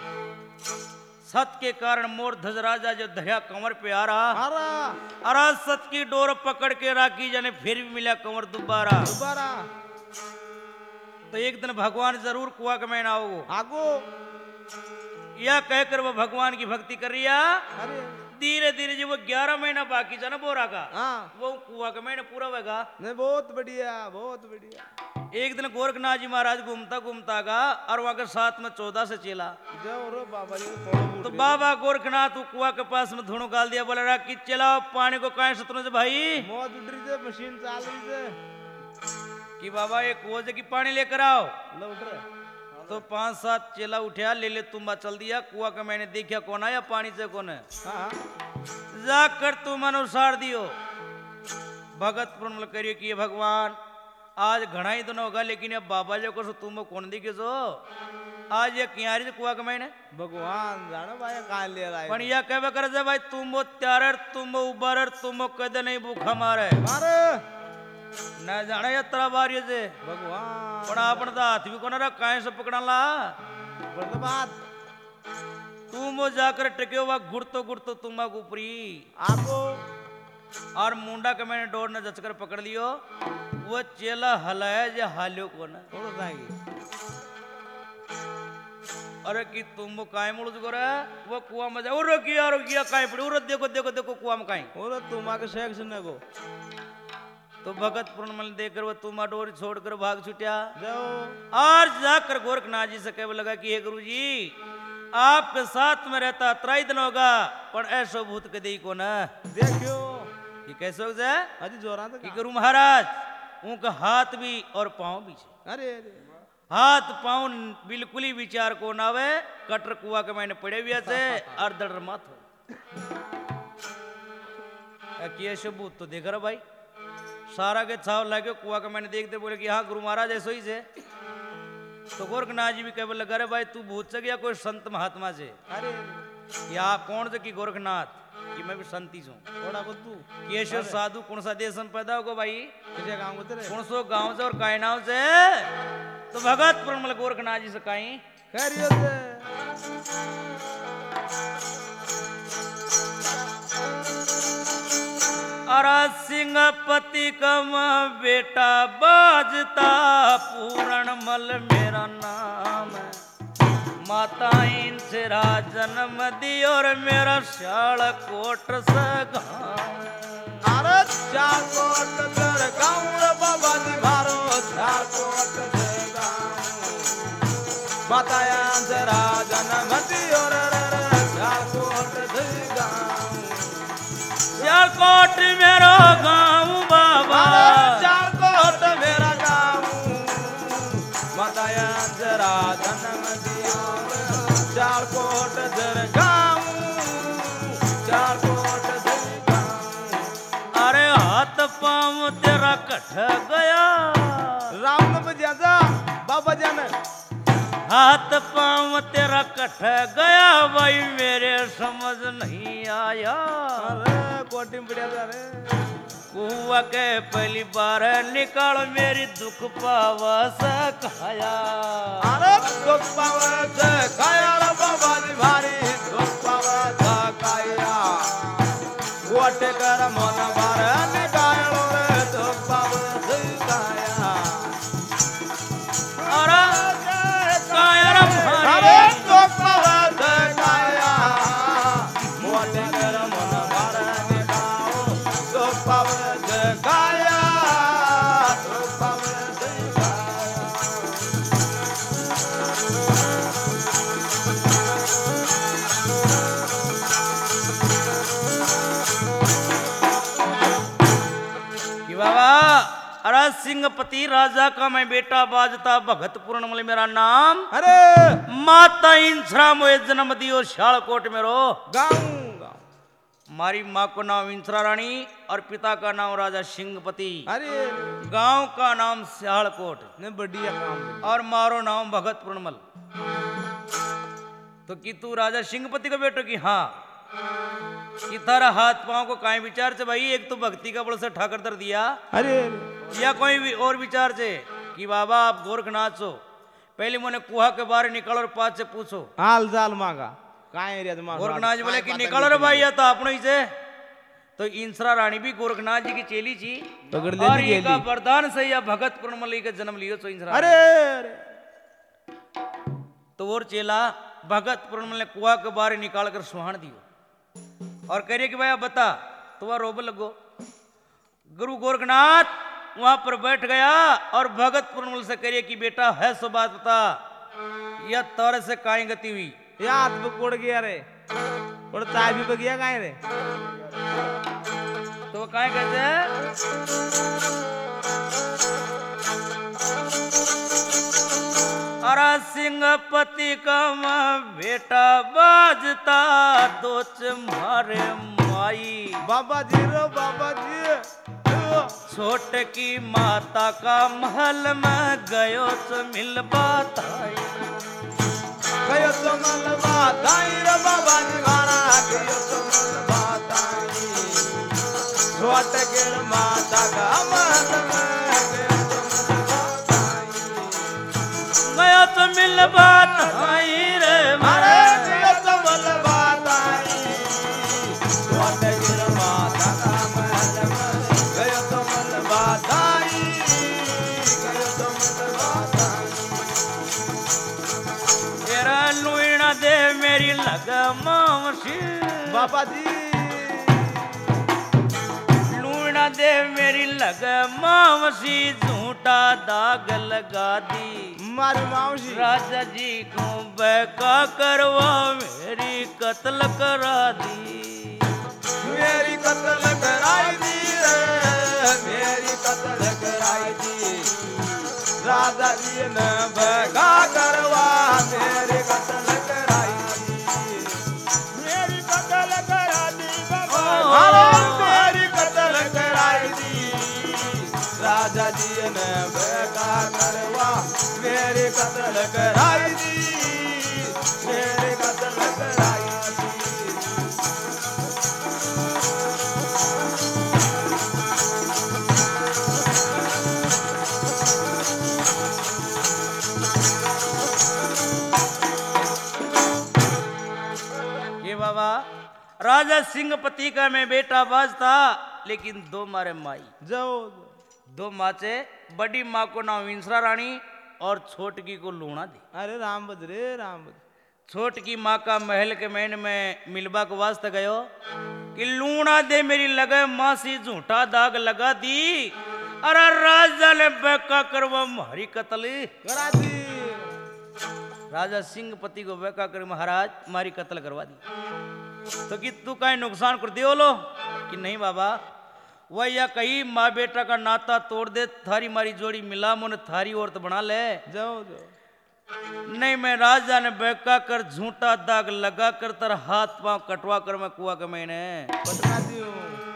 सत के कारण मोर ध्वज राजा जो धया कंवर पे आ रहा हरा अरे सत की डोर पकड़ के राखी जाने फिर भी मिला कंवर दोबारा। दोबारा तो एक दिन भगवान जरूर कुआ के मैं आओ आगो यह कहकर वो भगवान की भक्ति कर रही है। अरे धीरे धीरे जो वो ग्यारह महीना बाकी था ना बोरा का हाँ वो कुआ का महीना पूरा होगा। नहीं बहुत बढ़िया बहुत बढ़िया। एक दिन गोरखनाथ जी महाराज घूमता घूमता गा और वहां के साथ में चौदह से चेला। जाओ रो बाबा जी को थोड़ा तो बाबा गोरखनाथ वो कुआ के पास में धुनो गाल दिया बोला रहा कि चला पानी को काहे सतरों से भाई मौत उड़ रही से मशीन चाल रही से कि बाबा एक कुआ से की पानी लेकर आओ। लो उठ रहे तो पांच सात चेला उठा ले ले तुम्बा चल दिया कुआ का मैंने देखा कौन आया पानी से कौन है हाँ जाकर तुम अनुसार दियो भगत पूर्ण करियो कि ये भगवान आज घना ही तो न होगा लेकिन अब बाबा जी को तुम कौन दिखे सो आज ये कियारी से कुआ का मैंने भगवान जानो भाई कहाँ ले रहा पण है या कहवे कर जे भाई तुम वो त्यारर तुम वो उबारर तुम वो कदे नहीं भूखा मारे मारे न जाने या तरा बारी से भगवान पण आपन तो हाथ भी कोना रहा काहे से पकड़ा ला बर्बाद तुम वो जाकर टिक्यो वा गुड़तो गुड़तो तुम ऊपरी आगो और मुंडा के मैंने डोर ने जचकर पकड़ लियो वो चेला हलाया जे हालियो को ना थोड़ा जाएगी अरे कि तुम वो काहे मुड़ जो रे वो कुआं में जा उरो किया उरो किया काहे पड़ी उरो देखो देखो देखो कुआं में काहे और तुम आके शेख सुनने को तो भगत पूर्णमल देखकर वो तुम डोर छोड़कर भाग छुटिया जाओ और जाकर गोरखनाथ जी से कहने लगा कि हे गुरु जी आपके साथ में रहता त्राई दिन होगा पर ऐसो भूत के दी को ना देखियो ये कैसे हो जाए अजी जोरा कि तो गुरु महाराज उनका हाथ भी और पांव भी छे। अरे अरे हाथ पांव बिल्कुल ही विचार को ना वे कटर कुआ के मैंने पड़े हुए से और दड़ मत हो कि ऐसे भूत तो देख रहा भाई सारा के छाव लागे कुआ का मैंने देखते बोले कि हाँ गुरु महाराज ऐसो ही से तो गोरखनाथ जी भी कहने लगा रे भाई तू भूत से गया कोई संत महात्मा से अरे या कौन से कि गोरखनाथ कि मैं भी संती हूँ थोड़ा बुद्धू कि ऐसे साधु कौन सा देश में पैदा होगा भाई किसे काम को तेरे कौन सो गांव से और कायनाव से तो भगत पूर्णमल गोरखनाथ जी से कहीं खैरियत से अरा सिंहपति कम बेटा बाजता पूरणमल मेरा नाम है माता इन से जन्म दी और मेरा श्याल कोट सगाम अरे चार कोट दर गाँव बाबा जी भारो चार कोट दर गाँव बताया जरा जन्म दी और चार कोट दर गाँव श्याल कोट मेरा गाँव बाबा चार कोट मेरा गाँव बताया जरा जन्म दी और चार कोट दर गाँव चार कोट दर गाँव अरे हाथ पाँव तेरा कट गया राम ने बजा बाबा जान हाथ पाँव तेरा कट गया भाई मेरे समझ नहीं आया अरे कोटी में बढ़िया जा रे कुआ के पहली बार निकाल मेरी दुख पावा सखाया अरे दुख पावा से खाया रे बाबा जी भारी दुख पावा से खाया कोटे कर मन बार निकाल रे दुख पावा से खाया अरे कायर अरे भारी तो पति राजा का मैं बेटा बाजता भगत पूर्णमल मेरा नाम। अरे माता इंसरा मोए जन्म दियो शालकोट मेरो। गाऊं गाऊं। मारी माँ को नाम इंसरा रानी और पिता का नाम राजा सिंहपति। अरे गांव का नाम सियालकोट ने बढ़िया काम। और मारो नाम भगत पूर्णमल। तो कि तू राजा सिंहपति का बेटो की हाँ कि थारा हाथ पांव को काहे विचार से भाई, एक तो भक्ति का बल से ठाकर दर दिया। अरे या कोई भी और विचार से कि बाबा आप गोरखनाथ हो, पहले मोने कुहा के बाहर निकालो और पास से पूछो हाल चाल मांगा काहे रे तुम्हारा गोरखनाथ जी बोले कि निकालो रे भाई, या तो आपने ही से। तो इंसरा रानी भी गोरखनाथ जी की चेली थी पकड़ और लेनी इनका वरदान से या भगत पूर्णमल का जन्म लियो तो इंसरा। अरे अरे तो और चेला भगत पूर्णमल ने कुआ के बाहर निकाल कर सुहान दियो और कह रहे कि भाई आप बता तो वह रोब लगो। गुरु गोरखनाथ वहां पर बैठ गया और भगत पूर्णमल से करिए कि बेटा है सो बात बता, या तौर से काई गति हुई। या हाथ पे कोड़ गया रे और चाय भी बगिया काहे रे। तो वो काहे कहते हैं अरा सिंहपति का माँ बेटा बाजता दोच मारे माई। बाबा जी रो बाबा जी छोट की माता का महल में गयो तो मिल बात गयो तो मलबा दाई रे बाबा जी गाना गयो तो मलबा दाई छोट के माता का महल में गयो तो मलबा दाई गयो तो मिल बात आई रे अरे गयो तो मलबा दाई छोट के माता का महल में गयो तो मलबा दाई गयो तो मलबा दाई। तेरा लुईना दे मेरी लगा मावसी बाबा जी लूना दे मेरी लगा मावसी झूठा दाग लगा दी। मारी मावशी राजा जी को बैका करवा मेरी कत्ल करा दी। मेरी कत्ल कराई दी रे मेरी कत्ल कराई दी राजा जी ने भगा करवा मेरी कत्ल कराई दी मेरी कत्ल करा दी बाबा मेरी कत्ल कराई दी राजा जी ने भगा करवा मेरी कत्ल कराई दी मेरी कत्ल कराई दी। ये बाबा राजा सिंहपति का मैं बेटा बाजता, लेकिन दो मारे माई। जाओ दो माँ से बड़ी माँ को नाम इंसरा रानी और छोटकी को लूणा दी। अरे राम बद रे राम बद छोटकी माँ का महल के मैन में मिलबा के वास्ते गयो कि लूणा दे मेरी लगे माँ सी झूठा दाग लगा दी। अरे राजा ने बैका करवा मारी कत्ल करा दी राजा सिंहपति को बैका कर महाराज मारी कत्ल करवा दी। तो कि तू कहीं नुकसान कर दियो लो कि नहीं बाबा, वह या कहीं माँ बेटा का नाता तोड़ दे, थारी मारी जोड़ी मिला मोने थारी औरत बना ले। जाओ जाओ नहीं मैं राजा ने बैका कर झूठा दाग लगा कर तर हाथ पांव कटवा कर मैं कुआ के मैंने बता दियो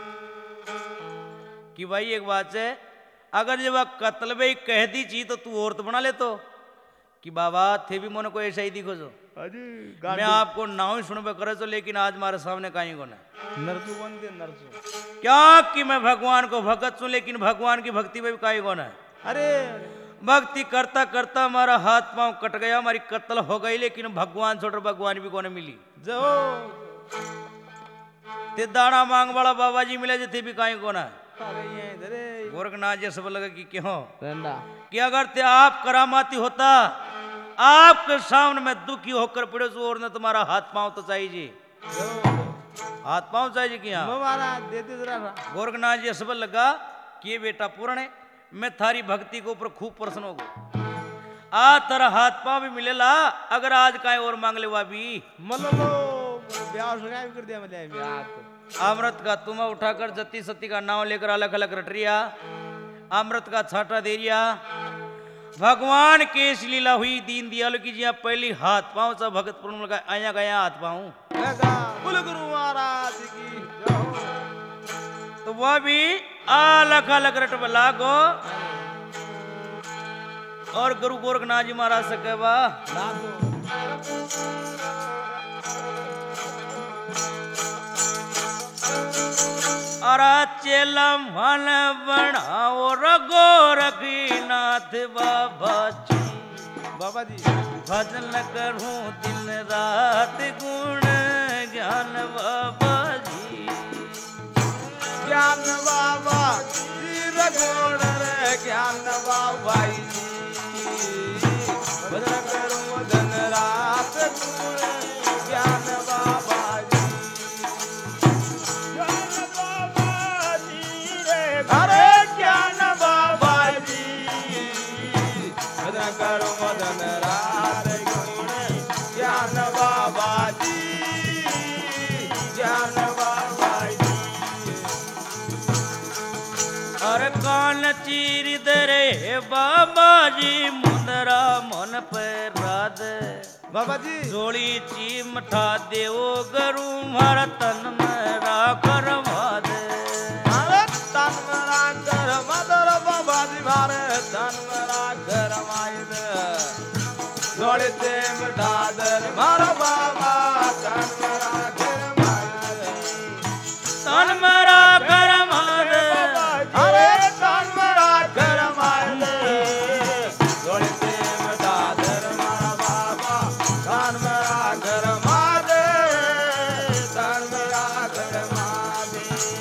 कि भाई एक बात है, अगर जब कत्ल भाई कह दी ची तो तू औरत बना ले तो कि बाबा थे भी मोने को ऐसा ही दिखो जो अजी मैं आपको नाव ही सुनबे करे तो, लेकिन आज मारे सामने कहीं को ना नरसु बन दे नरसु क्या कि मैं भगवान को भगत सुन, लेकिन भगवान की भक्ति में भी कहीं को ना। अरे भक्ति करता करता हमारा हाथ पांव कट गया, हमारी कत्ल हो गई, लेकिन भगवान छोड़ भगवान भी कोने मिली। जाओ ते दाना मांग वाला बाबा जी मिले जो थे भी कहीं को ना। अरे ये इधर है गोरखनाथ जी सब लगा कि क्यों रंडा कि अगर ते आप करामाती होता, आपके सामने में दुखी होकर पड़े तो और ने तुम्हारा हाथ पांव तो चाहिए जी, हाथ पांव चाहिए कि हाँ। हमारा दे दे जरा गोरखनाथ जी सब लगा कि ये बेटा पूर्ण है, मैं थारी भक्ति के ऊपर खूब प्रसन्न हो गया, आ तेरा हाथ पांव भी मिलेला, अगर आज काहे और मांग ले भी मल्लो ब्याह सगाई कर दिया मतलब हाथ अमृत का तुम्हें उठाकर जति सती का नाम लेकर अलग अलग रटरिया अमृत का छाटा दे दिया। भगवान केश लीला हुई दीन दयालु की जिया पहली हाथ पांव सा भगत पूर्ण का आया गया हाथ पांव बोलो गुरु महाराज की जय। तो वह भी अलग अलग रट लागो और गुरु गोरखनाथ जी महाराज से कहवा अरा चेलम मन बनाओ रगो रघुनाथ बाबा जी बाबा जी भजन करूं दिन रात गुण ज्ञान बाबा जी ज्ञान बाबा जी रघुण रे ज्ञान बाबा जी भजन करूं दिन रात गुण ज्ञान बाबा जी अरे ज्ञान बाबा जी भजन करो मदन रात गुण ज्ञान बाबा जी ज्ञान बाबा जी और कान चीर दरे बाबा जी मुंदरा मन पर राध बाबा जी जोड़ी चीमठा देव गरु मारा तन मेरा करवा दे तन मरा कर मदर बाबा जी मारे तन मरा कर माइद जोड़े ते मिठा दर मारा बाबा तन मरा कर माइद तन मेरा करवा दे अरे तन मरा कर माइद जोड़े ते मिठा दर मारा बाबा तन मरा कर माइद तन मरा कर माइद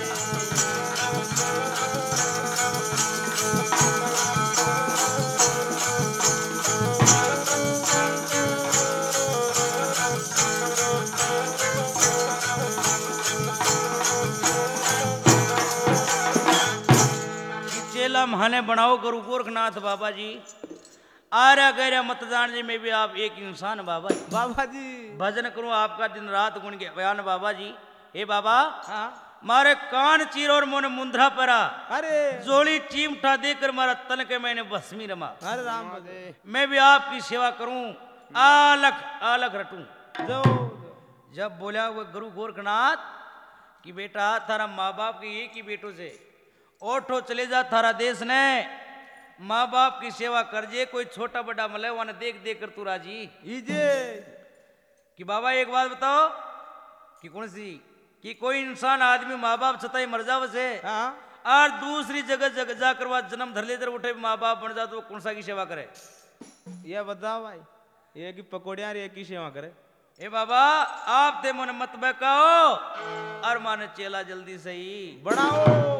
चेला महाने बनाओ गुरु गोरखनाथ बाबा जी आर्या गैर मतदान जी में भी आप एक इंसान बाबा जी बाबा जी भजन करूं आपका दिन रात गुण के बयान बाबा जी हे बाबा हाँ मारे कान चीर और मोने मुंद्रा परा अरे जोड़ी चीमठा देकर मारा तन के मैंने भस्मी रमा अरे राम दे मैं भी आपकी सेवा करूं अलग अलग रटूं जो जब बोला वो गुरु गोरखनाथ कि बेटा थारा माँ बाप के एक ही बेटों से ओठो चले जा थारा देश ने माँ बाप की सेवा कर जे कोई छोटा बड़ा मले वन देख देख कर तू राजी इजे कि बाबा एक बात बताओ कि कौन सी कि कोई इंसान आदमी माँ बाप सताई मर जाव से हाँ और दूसरी जगह जगह जाकर वह जन्म धर लेकर उठे माँ बाप बन जा तो कौन सा की सेवा करे ये बताओ भाई ये की पकौड़िया रे की सेवा करे ए बाबा आप ते मन मत बहकाओ और माने चेला जल्दी सही बढ़ाओ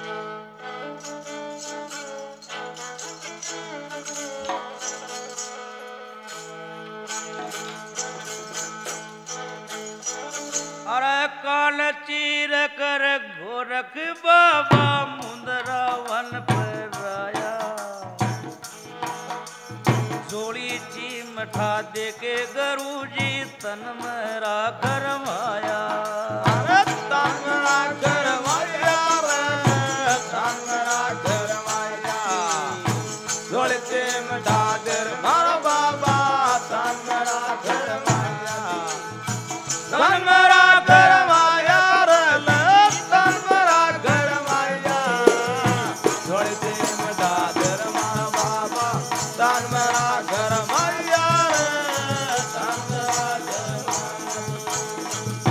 अरे कान चीर कर गोरख बाबा मुंदरा वन पर आया जोड़ी चीमठा दे के गरु जी तन मेरा करवाया अरे तन मेरा करवाया रे तन मेरा करवाया जोड़े ते मिठा दर मारा बाबा तन मेरा करवाया तन मेरा करवाया रे तन मेरा करवाया जोड़े ते मिठा दर मारा बाबा तन मेरा करवाया रे तन मेरा करवाया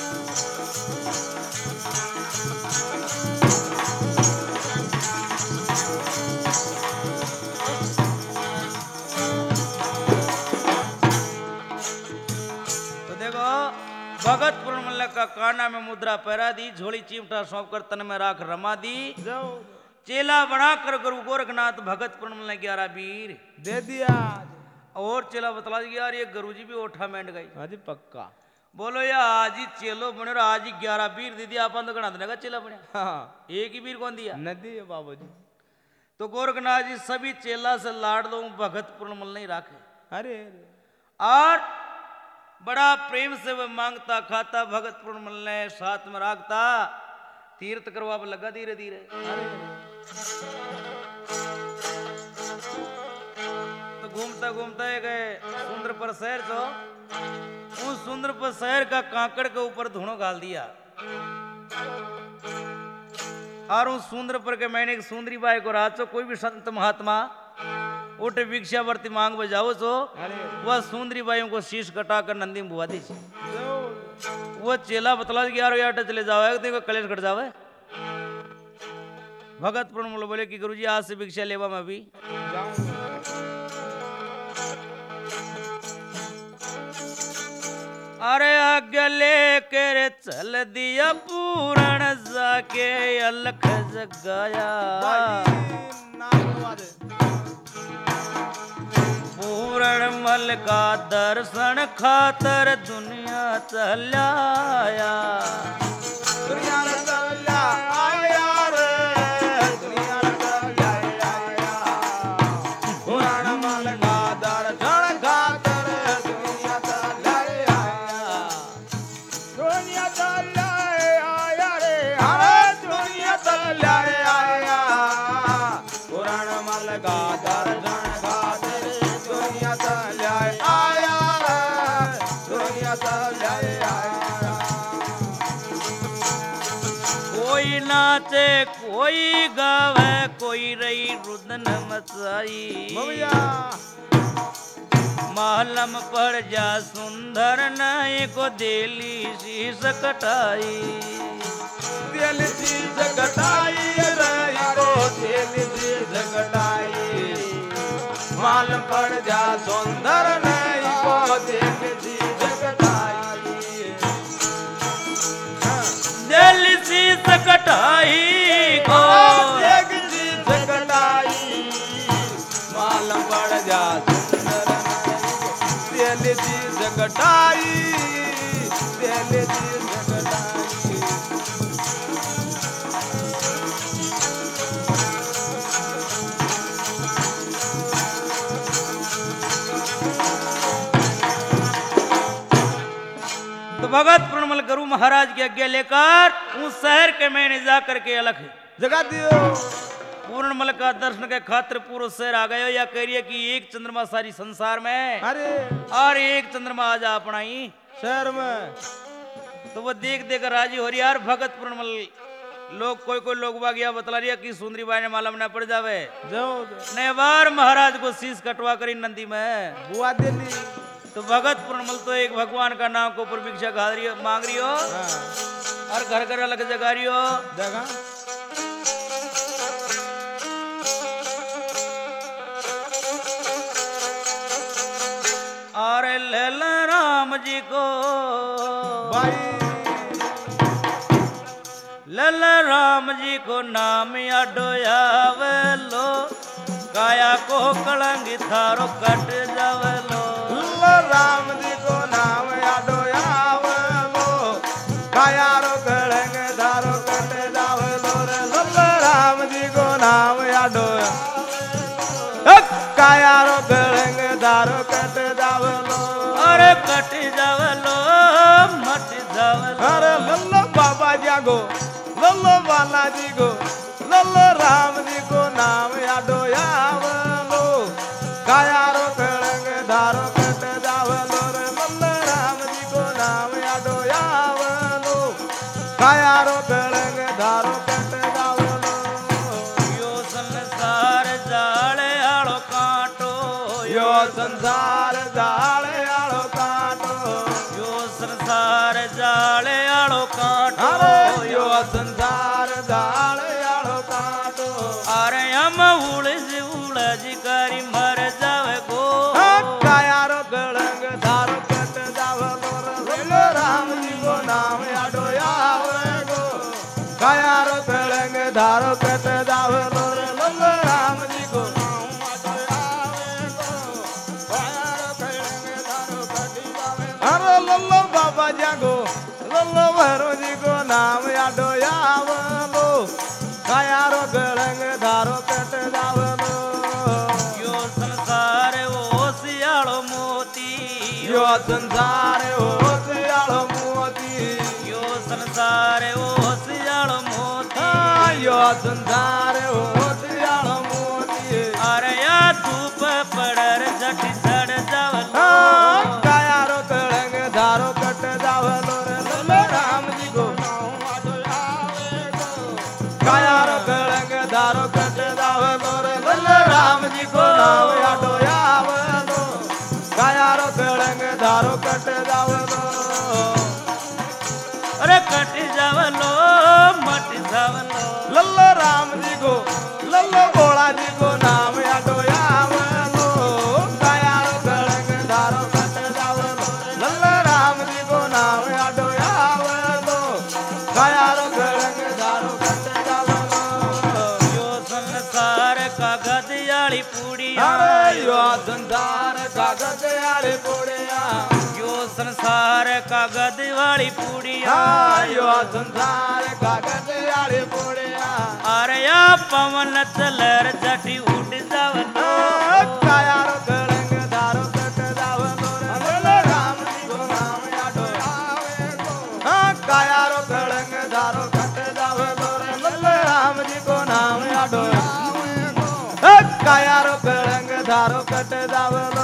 तो देखो भगत पूर्ण का काना में मुद्रा पैरा दी झोली चिमटा सौंप कर तन में राख रमा दी जाओ चेला बनाकर गुरु गोरखनाथ भगत पूर्ण ग्यारह वीर दे दिया और चेला बतला दिया यार ये गुरु जी भी ओठा मेंढ गई हाँ जी पक्का बोलो या आज ही चेलो बने और आज ही ग्यारह वीर दे दिया अपन तो गणा देने का चेला बने हाँ एक ही वीर कौन दिया नदी है बाबू जी तो गोरखनाथ जी सभी चेला से लाड़ दो भगत पूर्ण नहीं राखे अरे अरे और बड़ा प्रेम से वह मांगता खाता भगत पूर्ण ने साथ में राखता तीर्थ करवा लगा धीरे धीरे तो घूमता घूमता एक सुंदर पर शहर जो उस सुंदर पर शहर का कांकड़ के ऊपर धुनो गाल दिया और उस सुंदर पर के मैंने एक सुंदरी बाई को रात कोई भी संत महात्मा उठे भिक्षावर्ती मांग बजाओ सो वह सुंदरी बाइयों को शीश कटाकर नंदी में बुआ दी वो चेला बतला कि यार यार चले जाओ देखो कलेश कट जावे भगत पूर्ण बोले कि गुरुजी आज से भिक्षा लेवा मैं भी अरे आगे लेके रे चल दिया पूरण जाके अलख जगाया पूरण मल का दर्शन खातर दुनिया चलाया दुनिया चला आया रे दुनिया चला आया पूरण मल का दर्शन खातर दुनिया चला आया दुनिया चला आया रे हरे दुनिया चला आया पूरण मल का दर्शन खातर दुनिया चला आया रे दुनिया चला आया कोई नाचे कोई गावे कोई रही रुदन मचाई मालम पड़ जा सुंदर नए को देली शीश कटाई दिल चीज कटाई रही को दिल चीज कटाई माल पड़ जा सुंदर नहीं को दिल चीज कटाई दिल शीश कटाई को दिल चीज कटाई माल पड़ जा सुंदर नहीं दिल चीज कटाई दिल चीज कटाई तो भगत प्रणमल गुरु महाराज की आज्ञा लेकर उस शहर के मैंने जाकर के अलग जगा दियो पूर्णमल का दर्शन के खातिर पूरा शहर आ गए या कह रही है कि एक चंद्रमा सारी संसार में अरे और एक चंद्रमा आज अपनाई शहर में तो वो देख देख राजी हो रही यार भगत पूर्णमल लोग कोई कोई लोग गया बतला रही कि सुंदरी बाई ने मालूम न पड़ जावे जाओ ने बार महाराज को शीश कटवा करी नंदी में बुआ दिल्ली तो भगत पूर्णमल तो एक भगवान का नाम को ऊपर भिक्षा खा रही हो मांग रही हो और घर घर अलग जगा रही हो जगह और लल राम जी को भाई लल राम जी को नाम अडोयावलो काया को कलंगी थारो कट जावलो राम जी को नाम यादो यावलो काया रो कलंग धारो कट जावलो रे लल्ला राम जी को नाम यादो काया रो कलंग धारो कट जावलो अरे कट जावलो मट जावलो अरे लल्ला बाबा जागो लल्ला बालाजी को लल्ला राम जी को नाम यादो यावलो काया रो कलंग धारो कट जावलो रे लल्ला राम जी को नाम यादो यावलो काया रो कलंग धारो कट जावलो यो संसार जाले आलो कांटो यो संसार जाले आलो काटो यो संसार जाले आलो कांटो अरे यो संसार जाले आलो काटो अरे हम उड़ज उड़ज करी मर जावे गो काया रो कलंग धारो कट जावलो रे लल्ला राम जी को नाम यादो यावे गो काया रो कलंग धारो कट जावलो रे लल्ला राम जी को नाम यादो यावे गो काया रो कलंग धारो कट जावे अरे लल्ला बाबा जागो लल्ला भरो जी को नाम यादो यावलो काया रो कलंग धारो कट जावलो यो संसार ओ सियालो मोती यो संसार हो सियालो मोती यो संसार ओ सियालो मोती यो संसार हो धारो कट जावलो रे लल्ला राम जी को कायारो कलंग धारो कट जावलो रे लल्ला राम जी को नाम आडो आवलो कायारो कलंग धारो कट जावलो अरे कट जावलो मट जावलो लल्ला राम जी को लल्ला भोला जी को नाम आडो आवलो कायारो कलंग धारो कट जावलो लल्ला राम जी को नाम आडो आवलो कायारो कलंग धारो कट जावलो यो संसार कागज याली पूड़िया अरे यो संसार कागज आले पोड़िया यो संसार कागज वाली पूड़िया यो संसार कागज आले पोड़िया अरे या पवन चलर जटी उड़ जावलो कायारो कलंग धारो कट जावलो रे राम जी को नाम आडो आवे को हाँ कायारो कलंग धारो कट जावलो रे राम जी को नाम आडो आवे को कायारो कलंग धारो कट जावलो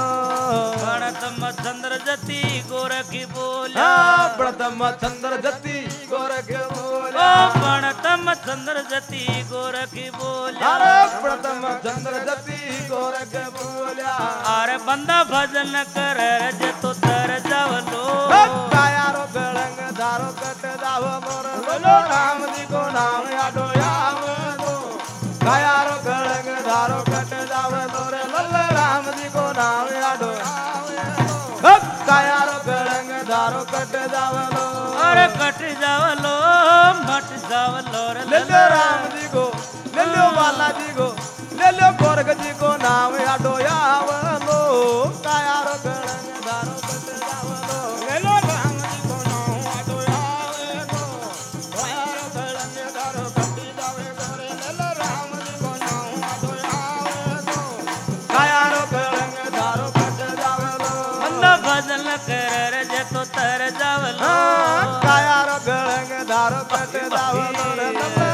गणतम चंद्र जति गोरखी बोला हाँ प्रथम चंद्र जति गोरख ओ बोला गणतम चंद्र जति गोरखी बोला अरे प्रथम चंद्र जति गोरख बोला अरे बंदा भजन कर जे तो तर जावलो कायारो कलंग धारो कट जावलो रे राम जी को नाम आडो आवलो कायारो कलंग धारो कट जावलो रे राम जी को नाम आडो आवलो कायारो कलंग धारो कट जावलो अरे कट जावलो मट जावलो रे ले लो राम जी को ले लो बालाजी को ले लो गोरख जी को नाम आडो आवलो कायारो कलंग धारो कट जावलो ले लो राम जी को नाम आडो आवलो कायारो कलंग धारो कट जावलो रे ले लो राम जी को नाम आडो आवलो कायारो कलंग धारो कट जावलो बंदा भजन कर जे तो तर जावलो हाँ कायारो कलंग धारो कट जावलो रे